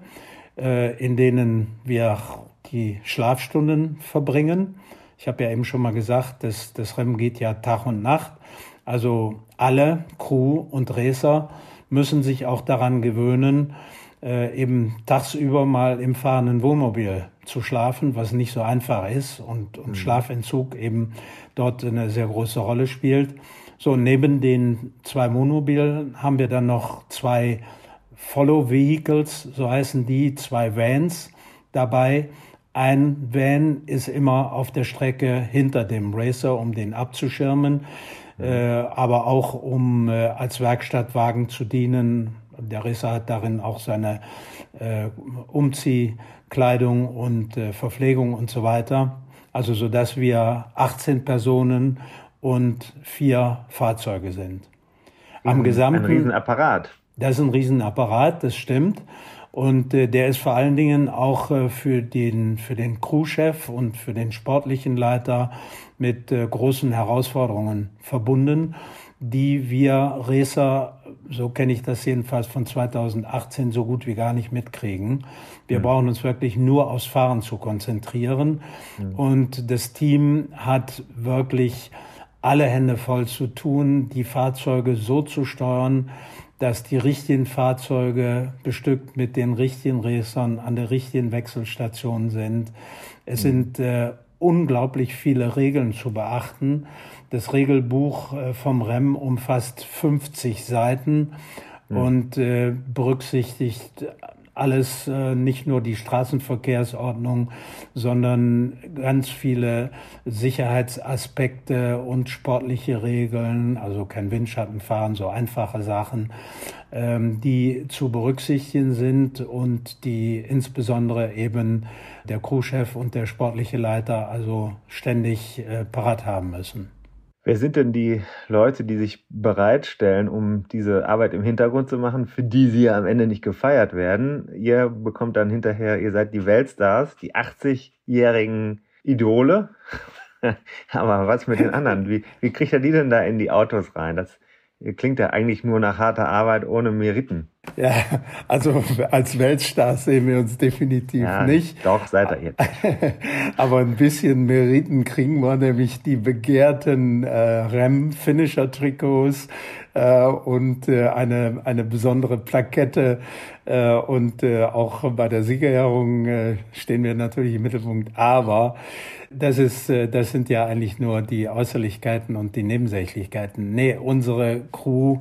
in denen wir die Schlafstunden verbringen. Ich habe ja eben schon mal gesagt, das, das Rennen geht ja Tag und Nacht. Also alle Crew und Racer müssen sich auch daran gewöhnen, äh, eben tagsüber mal im fahrenden Wohnmobil zu schlafen, was nicht so einfach ist und, und mhm. Schlafentzug eben dort eine sehr große Rolle spielt. So, neben den zwei Wohnmobilen haben wir dann noch zwei Follow Vehicles, so heißen die, zwei Vans dabei. Ein Van ist immer auf der Strecke hinter dem Racer, um den abzuschirmen. mhm. äh, aber auch um äh, als Werkstattwagen zu dienen. Der Racer hat darin auch seine äh, Umziehkleidung und äh, Verpflegung und so weiter. Also so dass wir achtzehn Personen und vier Fahrzeuge sind. Am ein, gesamten, ein Riesenapparat. Das ist ein Riesenapparat, das stimmt. Und äh, der ist vor allen Dingen auch äh, für den, für den Crewchef und für den sportlichen Leiter mit äh, großen Herausforderungen verbunden, die wir Racer, so kenne ich das jedenfalls von zweitausendachtzehn, so gut wie gar nicht mitkriegen. Wir mhm. brauchen uns wirklich nur aufs Fahren zu konzentrieren. Mhm. Und das Team hat wirklich alle Hände voll zu tun, die Fahrzeuge so zu steuern, dass die richtigen Fahrzeuge bestückt mit den richtigen Racern an der richtigen Wechselstation sind. Es mhm. sind äh, unglaublich viele Regeln zu beachten. Das Regelbuch äh, vom R E M umfasst fünfzig Seiten mhm. und äh, berücksichtigt alles, äh, nicht nur die Straßenverkehrsordnung, sondern ganz viele Sicherheitsaspekte und sportliche Regeln, also kein Windschattenfahren, so einfache Sachen, ähm, die zu berücksichtigen sind und die insbesondere eben der Crewchef und der sportliche Leiter also ständig äh, parat haben müssen. Wer sind denn die Leute, die sich bereitstellen, um diese Arbeit im Hintergrund zu machen, für die sie ja am Ende nicht gefeiert werden? Ihr bekommt dann hinterher, ihr seid die Weltstars, die achtzig-jährigen Idole. Aber was mit den anderen? Wie, wie kriegt er die denn da in die Autos rein? Das klingt ja eigentlich nur nach harter Arbeit ohne Meriten. Ja, also als Weltstars sehen wir uns definitiv ja, nicht. Doch, seid ihr jetzt. Aber ein bisschen Meriten kriegen wir, nämlich die begehrten äh, R E M-Finisher-Trikots äh, und äh, eine, eine besondere Plakette. Äh, und äh, auch bei der Siegerehrung äh, stehen wir natürlich im Mittelpunkt. Aber das ist, äh, das sind ja eigentlich nur die Äußerlichkeiten und die Nebensächlichkeiten. Nee, unsere Crew,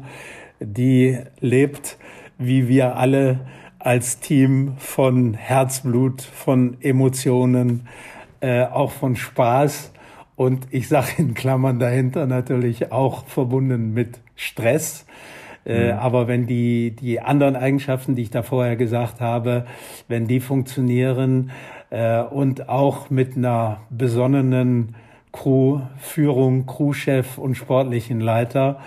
die lebt, wie wir alle, als Team von Herzblut, von Emotionen, äh, auch von Spaß und ich sage in Klammern dahinter natürlich auch verbunden mit Stress. Äh, mhm. Aber wenn die, die anderen Eigenschaften, die ich da vorher gesagt habe, wenn die funktionieren äh, und auch mit einer besonnenen Crewführung, Crewchef und sportlichen Leiter,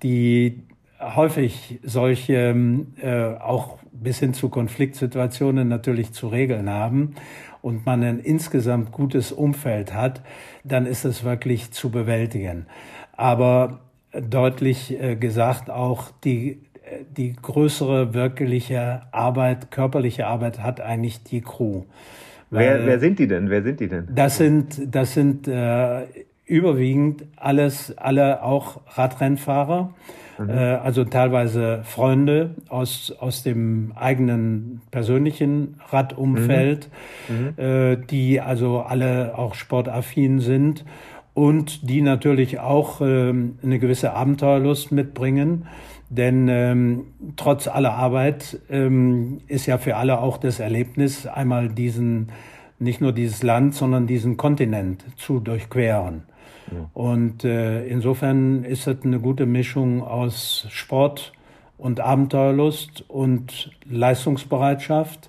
die häufig solche äh, auch bis hin zu Konfliktsituationen natürlich zu regeln haben und man ein insgesamt gutes Umfeld hat, dann ist es wirklich zu bewältigen. Aber deutlich äh, gesagt auch die die größere wirkliche Arbeit, körperliche Arbeit hat eigentlich die Crew. Wer, Weil, wer sind die denn? Wer sind die denn? Das sind das sind äh, überwiegend alles alle auch Radrennfahrer. Mhm. Also teilweise Freunde aus, aus dem eigenen persönlichen Radumfeld, mhm. die also alle auch sportaffin sind und die natürlich auch eine gewisse Abenteuerlust mitbringen. Denn ähm, trotz aller Arbeit ähm, ist ja für alle auch das Erlebnis, einmal diesen, nicht nur dieses Land, sondern diesen Kontinent zu durchqueren. Und äh, insofern ist es eine gute Mischung aus Sport und Abenteuerlust und Leistungsbereitschaft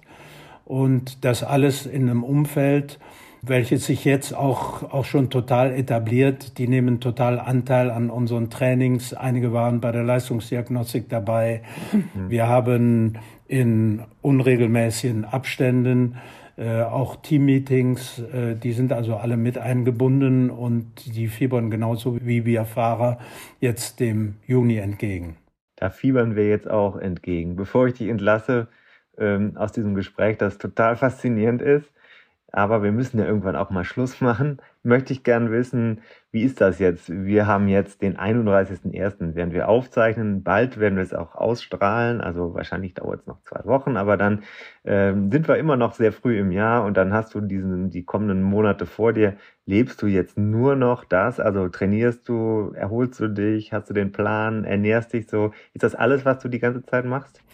und das alles in einem Umfeld, welches sich jetzt auch auch schon total etabliert. Die nehmen total Anteil an unseren Trainings. Einige waren bei der Leistungsdiagnostik dabei. Mhm. Wir haben in unregelmäßigen Abständen Äh, auch Teammeetings, äh, die sind also alle mit eingebunden und die fiebern genauso wie wir Fahrer jetzt dem Juni entgegen. Da fiebern wir jetzt auch entgegen. Bevor ich dich entlasse ähm, aus diesem Gespräch, das total faszinierend ist, aber wir müssen ja irgendwann auch mal Schluss machen, möchte ich gern wissen, wie ist das jetzt? Wir haben jetzt den einunddreißigsten ersten während wir aufzeichnen. Bald werden wir es auch ausstrahlen, also wahrscheinlich dauert es noch zwei Wochen, aber dann ähm, sind wir immer noch sehr früh im Jahr und dann hast du diesen, die kommenden Monate vor dir. Lebst du jetzt nur noch das? Also trainierst du, erholst du dich, hast du den Plan, ernährst dich so? Ist das alles, was du die ganze Zeit machst?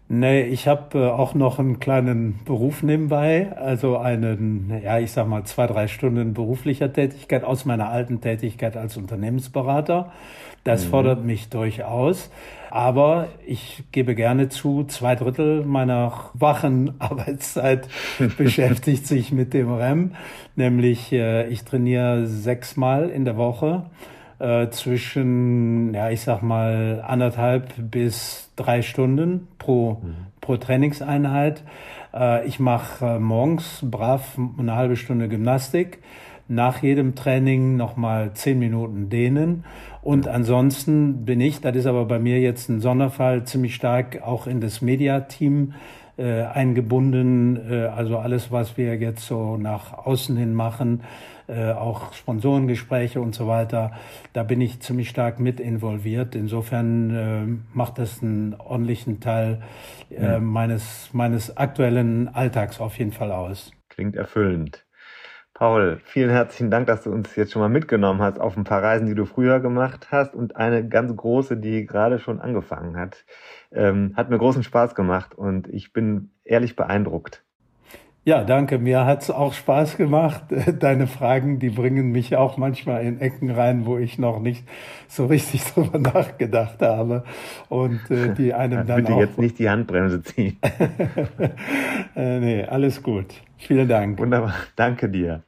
Nee, ich habe äh, auch noch einen kleinen Beruf nebenbei, also einen, ja, ich sag mal zwei, drei Stunden beruflicher Tätigkeit aus meiner alten Tätigkeit als Unternehmensberater. Das Mhm. fordert mich durchaus. Aber ich gebe gerne zu, zwei Drittel meiner wachen Arbeitszeit beschäftigt sich mit dem R E M. Nämlich, äh, ich trainiere sechsmal in der Woche äh, zwischen, ja, ich sag mal, anderthalb bis drei Stunden pro, Mhm. pro Trainingseinheit. Äh, ich mache äh, morgens brav eine halbe Stunde Gymnastik. Nach jedem Training nochmal zehn Minuten dehnen. Und ansonsten bin ich, das ist aber bei mir jetzt ein Sonderfall, ziemlich stark auch in das Media-Team äh, eingebunden. Äh, also alles, was wir jetzt so nach außen hin machen, äh, auch Sponsorengespräche und so weiter, da bin ich ziemlich stark mit involviert. Insofern äh, macht das einen ordentlichen Teil äh, Ja. meines, meines aktuellen Alltags auf jeden Fall aus. Klingt erfüllend. Paul, vielen herzlichen Dank, dass du uns jetzt schon mal mitgenommen hast auf ein paar Reisen, die du früher gemacht hast und eine ganz große, die gerade schon angefangen hat. Ähm, hat mir großen Spaß gemacht und ich bin ehrlich beeindruckt. Ja, danke. Mir hat's auch Spaß gemacht. Deine Fragen, die bringen mich auch manchmal in Ecken rein, wo ich noch nicht so richtig drüber nachgedacht habe und äh, die einem dann Bitte auch... jetzt nicht die Handbremse ziehen. äh, nee, alles gut. Vielen Dank. Wunderbar, danke dir.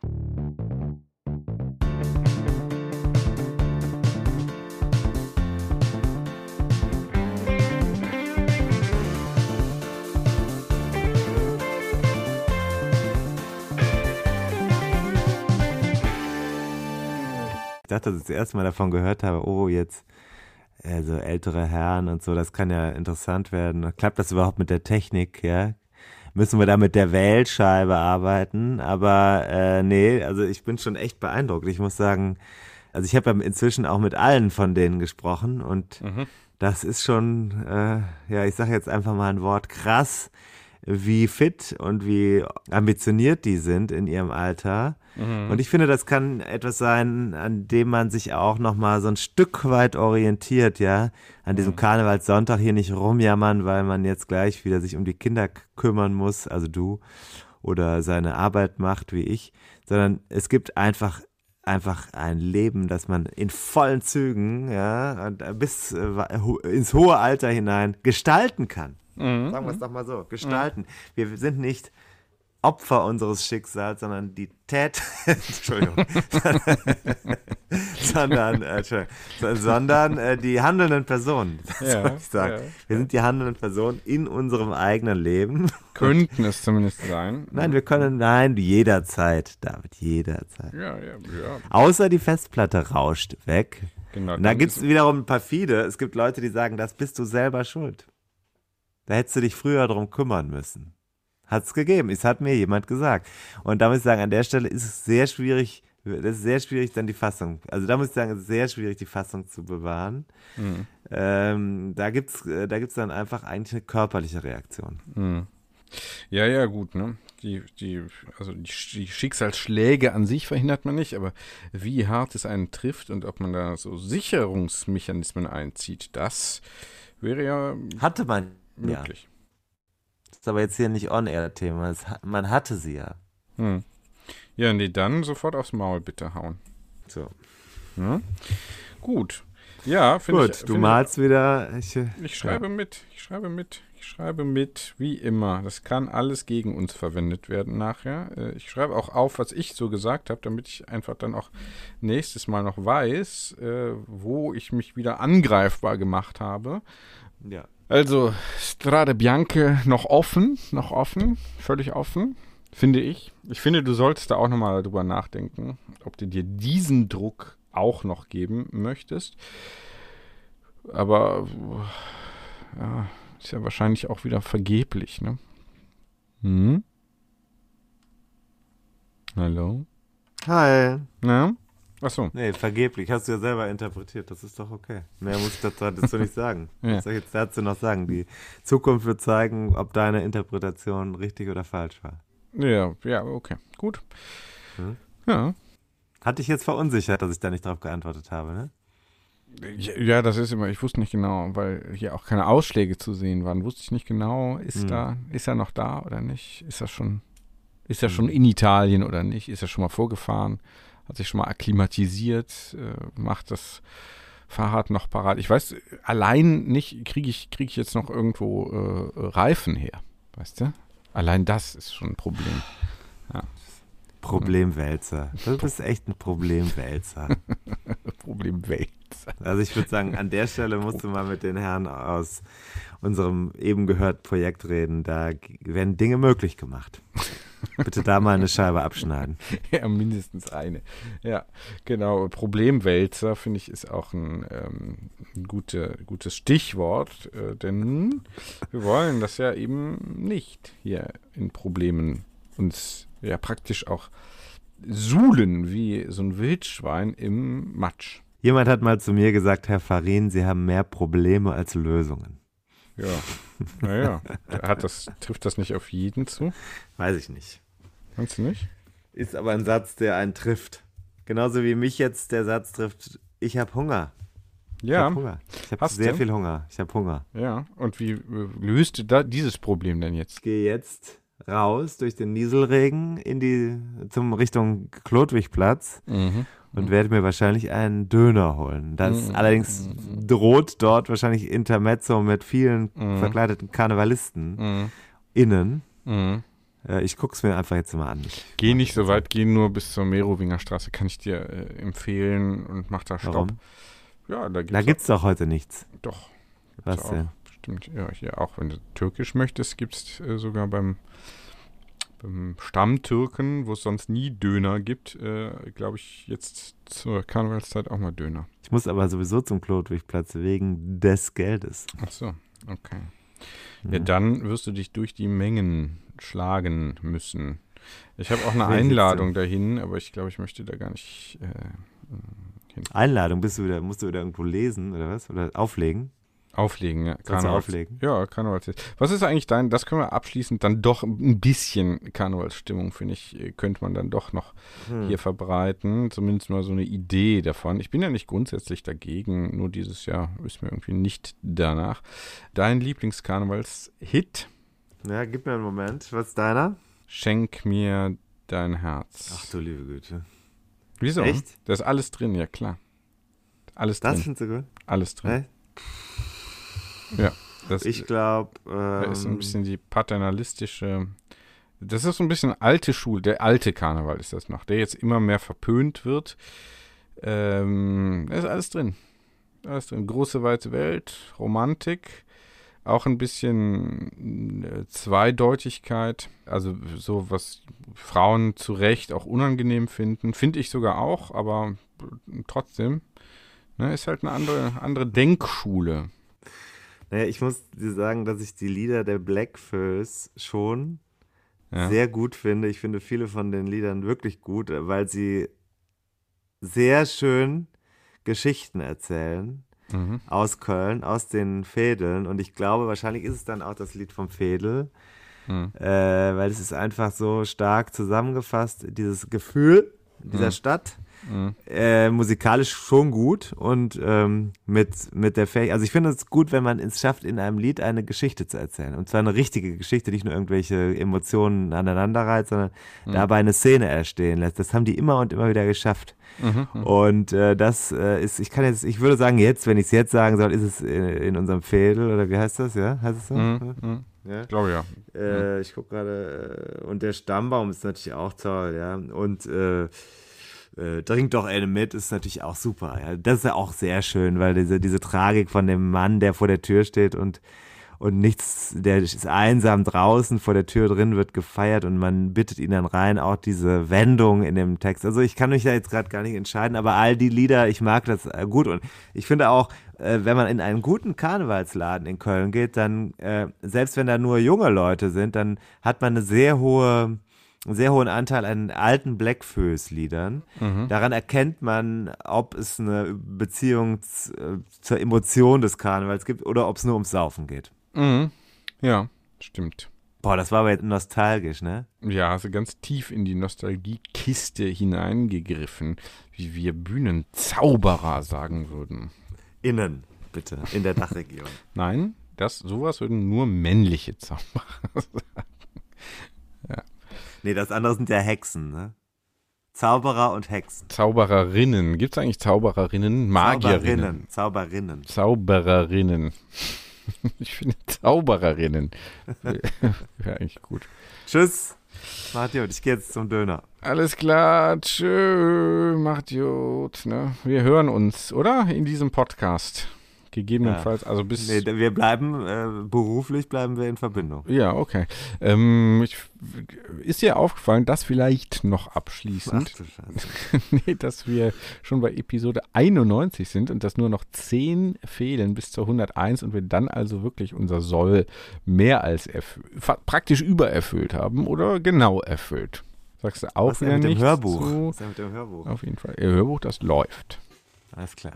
Ich dachte, dass ich das erste Mal davon gehört habe, oh, jetzt also ältere Herren und so, das kann ja interessant werden. Klappt das überhaupt mit der Technik, ja? Müssen wir da mit der Wählscheibe arbeiten? Aber äh, nee, also ich bin schon echt beeindruckt. Ich muss sagen, also ich habe ja inzwischen auch mit allen von denen gesprochen und Mhm. das ist schon, äh, ja, ich sage jetzt einfach mal ein Wort, krass, wie fit und wie ambitioniert die sind in ihrem Alter. Mhm. Und ich finde, das kann etwas sein, an dem man sich auch nochmal so ein Stück weit orientiert, ja. An diesem Karnevalssonntag hier nicht rumjammern, weil man jetzt gleich wieder sich um die Kinder k- kümmern muss, also du, oder seine Arbeit macht wie ich, sondern es gibt einfach einfach ein Leben, das man in vollen Zügen, ja, und bis äh, hu- ins hohe Alter hinein gestalten kann. Mhm. Sagen wir es doch mal so, gestalten. Wir sind nicht Opfer unseres Schicksals, sondern die Tät, Entschuldigung, sondern, äh, Entschuldigung, sondern äh, die handelnden Personen, Ja, soll ich sagen. ja. Wir sind die handelnden Personen in unserem eigenen Leben. Könnten es zumindest sein. Nein, wir können, nein, jederzeit, David, jederzeit. Ja, ja, ja. Außer die Festplatte rauscht weg. Genau. Und da dann gibt es ist- wiederum perfide. Es gibt Leute, die sagen, das bist du selber schuld. Da hättest du dich früher drum kümmern müssen. Hat es gegeben. Es hat mir jemand gesagt. Und da muss ich sagen, an der Stelle ist es sehr schwierig, das ist sehr schwierig, dann die Fassung. Also da muss ich sagen, es ist sehr schwierig, die Fassung zu bewahren. Mhm. Ähm, da gibt es da gibt's dann einfach eigentlich eine körperliche Reaktion. Mhm. Ja, ja, gut, ne? Die, die, also die, die Schicksalsschläge an sich verhindert man nicht, aber wie hart es einen trifft und ob man da so Sicherungsmechanismen einzieht, das wäre ja Hatte man ja. möglich. Das ist aber jetzt hier nicht On-Air-Thema. Es hat- Man hatte sie ja. Hm. Ja, nee, dann sofort aufs Maul bitte hauen. So. Ja? Gut. Ja, finde Gut, ich. du find malst wieder. Ich, äh, Ich, ich schreibe mit, ich schreibe mit, ich schreibe mit, wie immer. Das kann alles gegen uns verwendet werden nachher. Äh, Ich schreibe auch auf, was ich so gesagt habe, damit ich einfach dann auch nächstes Mal noch weiß, äh, wo ich mich wieder angreifbar gemacht habe. ja. Also, Strade Bianche noch offen, noch offen, völlig offen, finde ich. Ich finde, du solltest da auch nochmal drüber nachdenken, ob du dir diesen Druck auch noch geben möchtest. Aber, ja, ist ja wahrscheinlich auch wieder vergeblich, ne? Hm? Hallo? Hi. Na? Achso. Nee, vergeblich. Hast du ja selber interpretiert. Das ist doch okay. Mehr muss ich dazu, dazu nicht sagen. Ja. Was soll ich jetzt dazu noch sagen? Die Zukunft wird zeigen, ob deine Interpretation richtig oder falsch war. Ja, ja, okay. Gut. Hm? Ja. Hat dich jetzt verunsichert, dass ich da nicht drauf geantwortet habe, ne? Ja, das ist immer, ich wusste nicht genau, weil hier auch keine Ausschläge zu sehen waren, wusste ich nicht genau, ist Mhm. da, ist er noch da oder nicht? Ist er schon, ist er schon in Italien oder nicht? Ist er schon mal vorgefahren? Hat sich schon mal akklimatisiert? Äh, macht das Fahrrad noch parat? Ich weiß, allein nicht, kriege ich, kriege ich jetzt noch irgendwo äh, Reifen her, weißt du? Allein das ist schon ein Problem. Ja. Problemwälzer. Du bist echt ein Problemwälzer. Problem Welt. Also ich würde sagen, an der Stelle musst du mal mit den Herren aus unserem eben gehörten Projekt reden. Da werden Dinge möglich gemacht. Bitte da mal eine Scheibe abschneiden. Ja, mindestens eine. Ja, genau. Problemwälzer, finde ich, ist auch ein, ähm, ein gute, gutes Stichwort, äh, denn wir wollen das ja eben nicht hier in Problemen uns ja praktisch auch suhlen wie so ein Wildschwein im Matsch. Jemand hat mal zu mir gesagt, Herr Farin, Sie haben mehr Probleme als Lösungen. Ja, naja, hat das, trifft das nicht auf jeden zu? Weiß ich nicht. Meinst du nicht? Ist aber ein Satz, der einen trifft. Genauso wie mich jetzt der Satz trifft, ich habe Hunger. Ich Ja, habe Hunger. Ich habe Hast sehr du? viel Hunger. Ich habe Hunger. ja. Und wie äh, löst du da dieses Problem denn jetzt? Ich gehe jetzt raus durch den Nieselregen in die zum Richtung Klodwigplatz Mhm. und werde mir wahrscheinlich einen Döner holen. Das Mhm. allerdings droht dort wahrscheinlich Intermezzo mit vielen Mhm. verkleideten Karnevalisten Mhm. innen. Mhm. Äh, ich gucke es mir einfach jetzt mal an. Ich Geh mach nicht das so jetzt weit, geh nur bis zur Merowinger Straße, kann ich dir äh, empfehlen und mach da Stopp. Warum? Ja, da gibt's, Da gibt es doch heute nichts. auch, doch. Gibt's Was auch. denn? Stimmt, ja, hier auch, wenn du türkisch möchtest, gibt es äh, sogar beim, beim Stammtürken, wo es sonst nie Döner gibt, äh, glaube ich, jetzt zur Karnevalszeit auch mal Döner. Ich muss aber sowieso zum Klodwigplatz wegen des Geldes. Ach so, okay. Ja, Mhm. dann wirst du dich durch die Mengen schlagen müssen. Ich habe auch eine Welches Einladung dahin, aber ich glaube, ich möchte da gar nicht äh, hin. Einladung, bist du wieder, musst du wieder irgendwo lesen oder was? Oder auflegen? Auflegen, ja. Kannst du Karnevals- auflegen? Ja, Karnevalsfest. Was ist eigentlich dein, das können wir abschließend dann doch ein bisschen Karnevalsstimmung, finde ich, äh, könnte man dann doch noch Hm. hier verbreiten. Zumindest mal so eine Idee davon. Ich bin ja nicht grundsätzlich dagegen, nur dieses Jahr ist mir irgendwie nicht danach. Dein Lieblingskarnevalshit? Ja, gib mir einen Moment. Was ist deiner? Schenk mir dein Herz. Ach du liebe Güte. Wieso? echt? Da ist alles drin, ja klar. Alles Das drin. findest du gut? Alles drin. Echt? Ja. Das Ich glaube, Da ähm, ist so ein bisschen die paternalistische, das ist so ein bisschen alte Schule, der alte Karneval ist das noch, der jetzt immer mehr verpönt wird. Ähm, da ist alles drin. Alles drin. Große, weite Welt, Romantik, auch ein bisschen äh, Zweideutigkeit, also so, was Frauen zu Recht auch unangenehm finden, finde ich sogar auch, aber trotzdem, ne, ist halt eine andere, andere Denkschule. naja, ich muss dir sagen, dass ich die Lieder der Blackfoes schon Ja. sehr gut finde. Ich finde viele von den Liedern wirklich gut, weil sie sehr schön Geschichten erzählen Mhm. aus Köln, aus den Fädeln. Und ich glaube, wahrscheinlich ist es dann auch das Lied vom Fädel, Mhm. äh, weil es ist einfach so stark zusammengefasst, dieses Gefühl dieser Mhm. Stadt. Mhm. Äh, musikalisch schon gut und ähm, mit, mit der Fähigkeit, also ich finde es gut, wenn man es schafft, in einem Lied eine Geschichte zu erzählen. Und zwar eine richtige Geschichte, nicht nur irgendwelche Emotionen aneinanderreiht, sondern Mhm. dabei eine Szene erstehen lässt. Das haben die immer und immer wieder geschafft. Mhm. Mhm. Und äh, das äh, ist, ich kann jetzt, ich würde sagen, jetzt, wenn ich es jetzt sagen soll, ist es in, in unserem Fädel, oder wie heißt das, ja? Heißt es so? Mhm. Mhm. Ja. Ich glaube ja. Äh, ich gucke gerade, äh, und der Stammbaum ist natürlich auch toll, ja. Und äh, äh, Trink doch eine mit ist natürlich auch super. Ja. Das ist ja auch sehr schön, weil diese, diese Tragik von dem Mann, der vor der Tür steht und, und nichts, der ist einsam draußen, vor der Tür drin wird gefeiert und man bittet ihn dann rein, auch diese Wendung in dem Text. Also ich kann mich da jetzt gerade gar nicht entscheiden, aber all die Lieder, ich mag das äh, gut und ich finde auch, äh, wenn man in einen guten Karnevalsladen in Köln geht, dann, äh, selbst wenn da nur junge Leute sind, dann hat man eine sehr hohe einen sehr hohen Anteil an alten Blackfoes-Liedern. Mhm. Daran erkennt man, ob es eine Beziehung z- äh, zur Emotion des Karnevals gibt oder ob es nur ums Saufen geht. Mhm. Ja, stimmt. Boah, das war aber jetzt nostalgisch, ne? Ja, hast du ganz tief in die Nostalgiekiste hineingegriffen, wie wir Bühnenzauberer sagen würden. innen, bitte, in der Dachregion. Nein, das, sowas würden nur männliche Zauberer sagen. Ja. Nee, das andere sind ja Hexen, ne? Zauberer und Hexen. Zaubererinnen. Gibt es eigentlich Zaubererinnen? Magierinnen. Zauberinnen. Zauberinnen. Zaubererinnen. Ich finde Zaubererinnen. Wäre eigentlich gut. Tschüss. Macht gut. Ich gehe jetzt zum Döner. Alles klar. Tschö. Macht gut. Ne? Wir hören uns, oder? In diesem Podcast. Gegebenenfalls, ja. also bis... Nee, wir bleiben, äh, beruflich bleiben wir in Verbindung. Ja, okay. Ähm, ich, ist dir aufgefallen, dass vielleicht noch abschließend, Ach du Scheiße. nee, dass wir schon bei Episode einundneunzig sind und dass nur noch zehn fehlen bis zur hunderteins und wir dann also wirklich unser Soll mehr als erfüllt, praktisch übererfüllt haben oder genau erfüllt. Sagst du auch Was wieder mit dem nichts Hörbuch? zu? Was ist mit dem Hörbuch? Auf jeden Fall. Ihr Hörbuch, das läuft. Alles klar.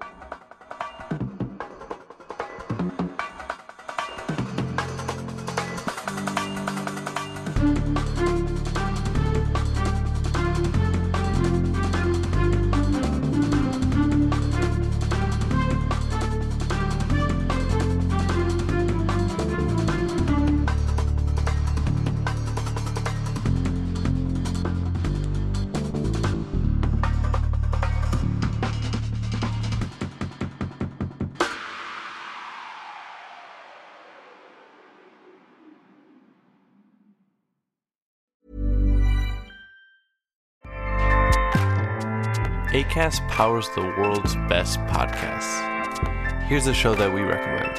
Acast powers the world's best podcasts. Here's a show that we recommend.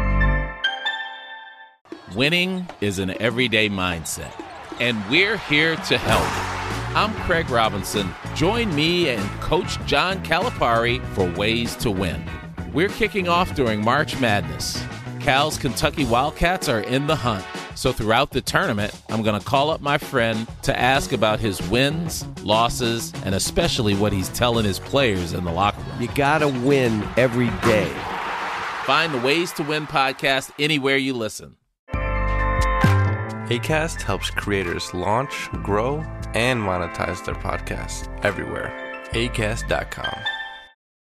Winning is an everyday mindset, and we're here to help. I'm Craig Robinson. Join me and Coach John Calipari for Ways to Win. We're kicking off during March Madness. Cal's Kentucky Wildcats are in the hunt. So throughout the tournament, I'm going to call up my friend to ask about his wins, losses, and especially what he's telling his players in the locker room. You got to win every day. Find the Ways to Win podcast anywhere you listen. Acast helps creators launch, grow, and monetize their podcasts everywhere. acast dot com.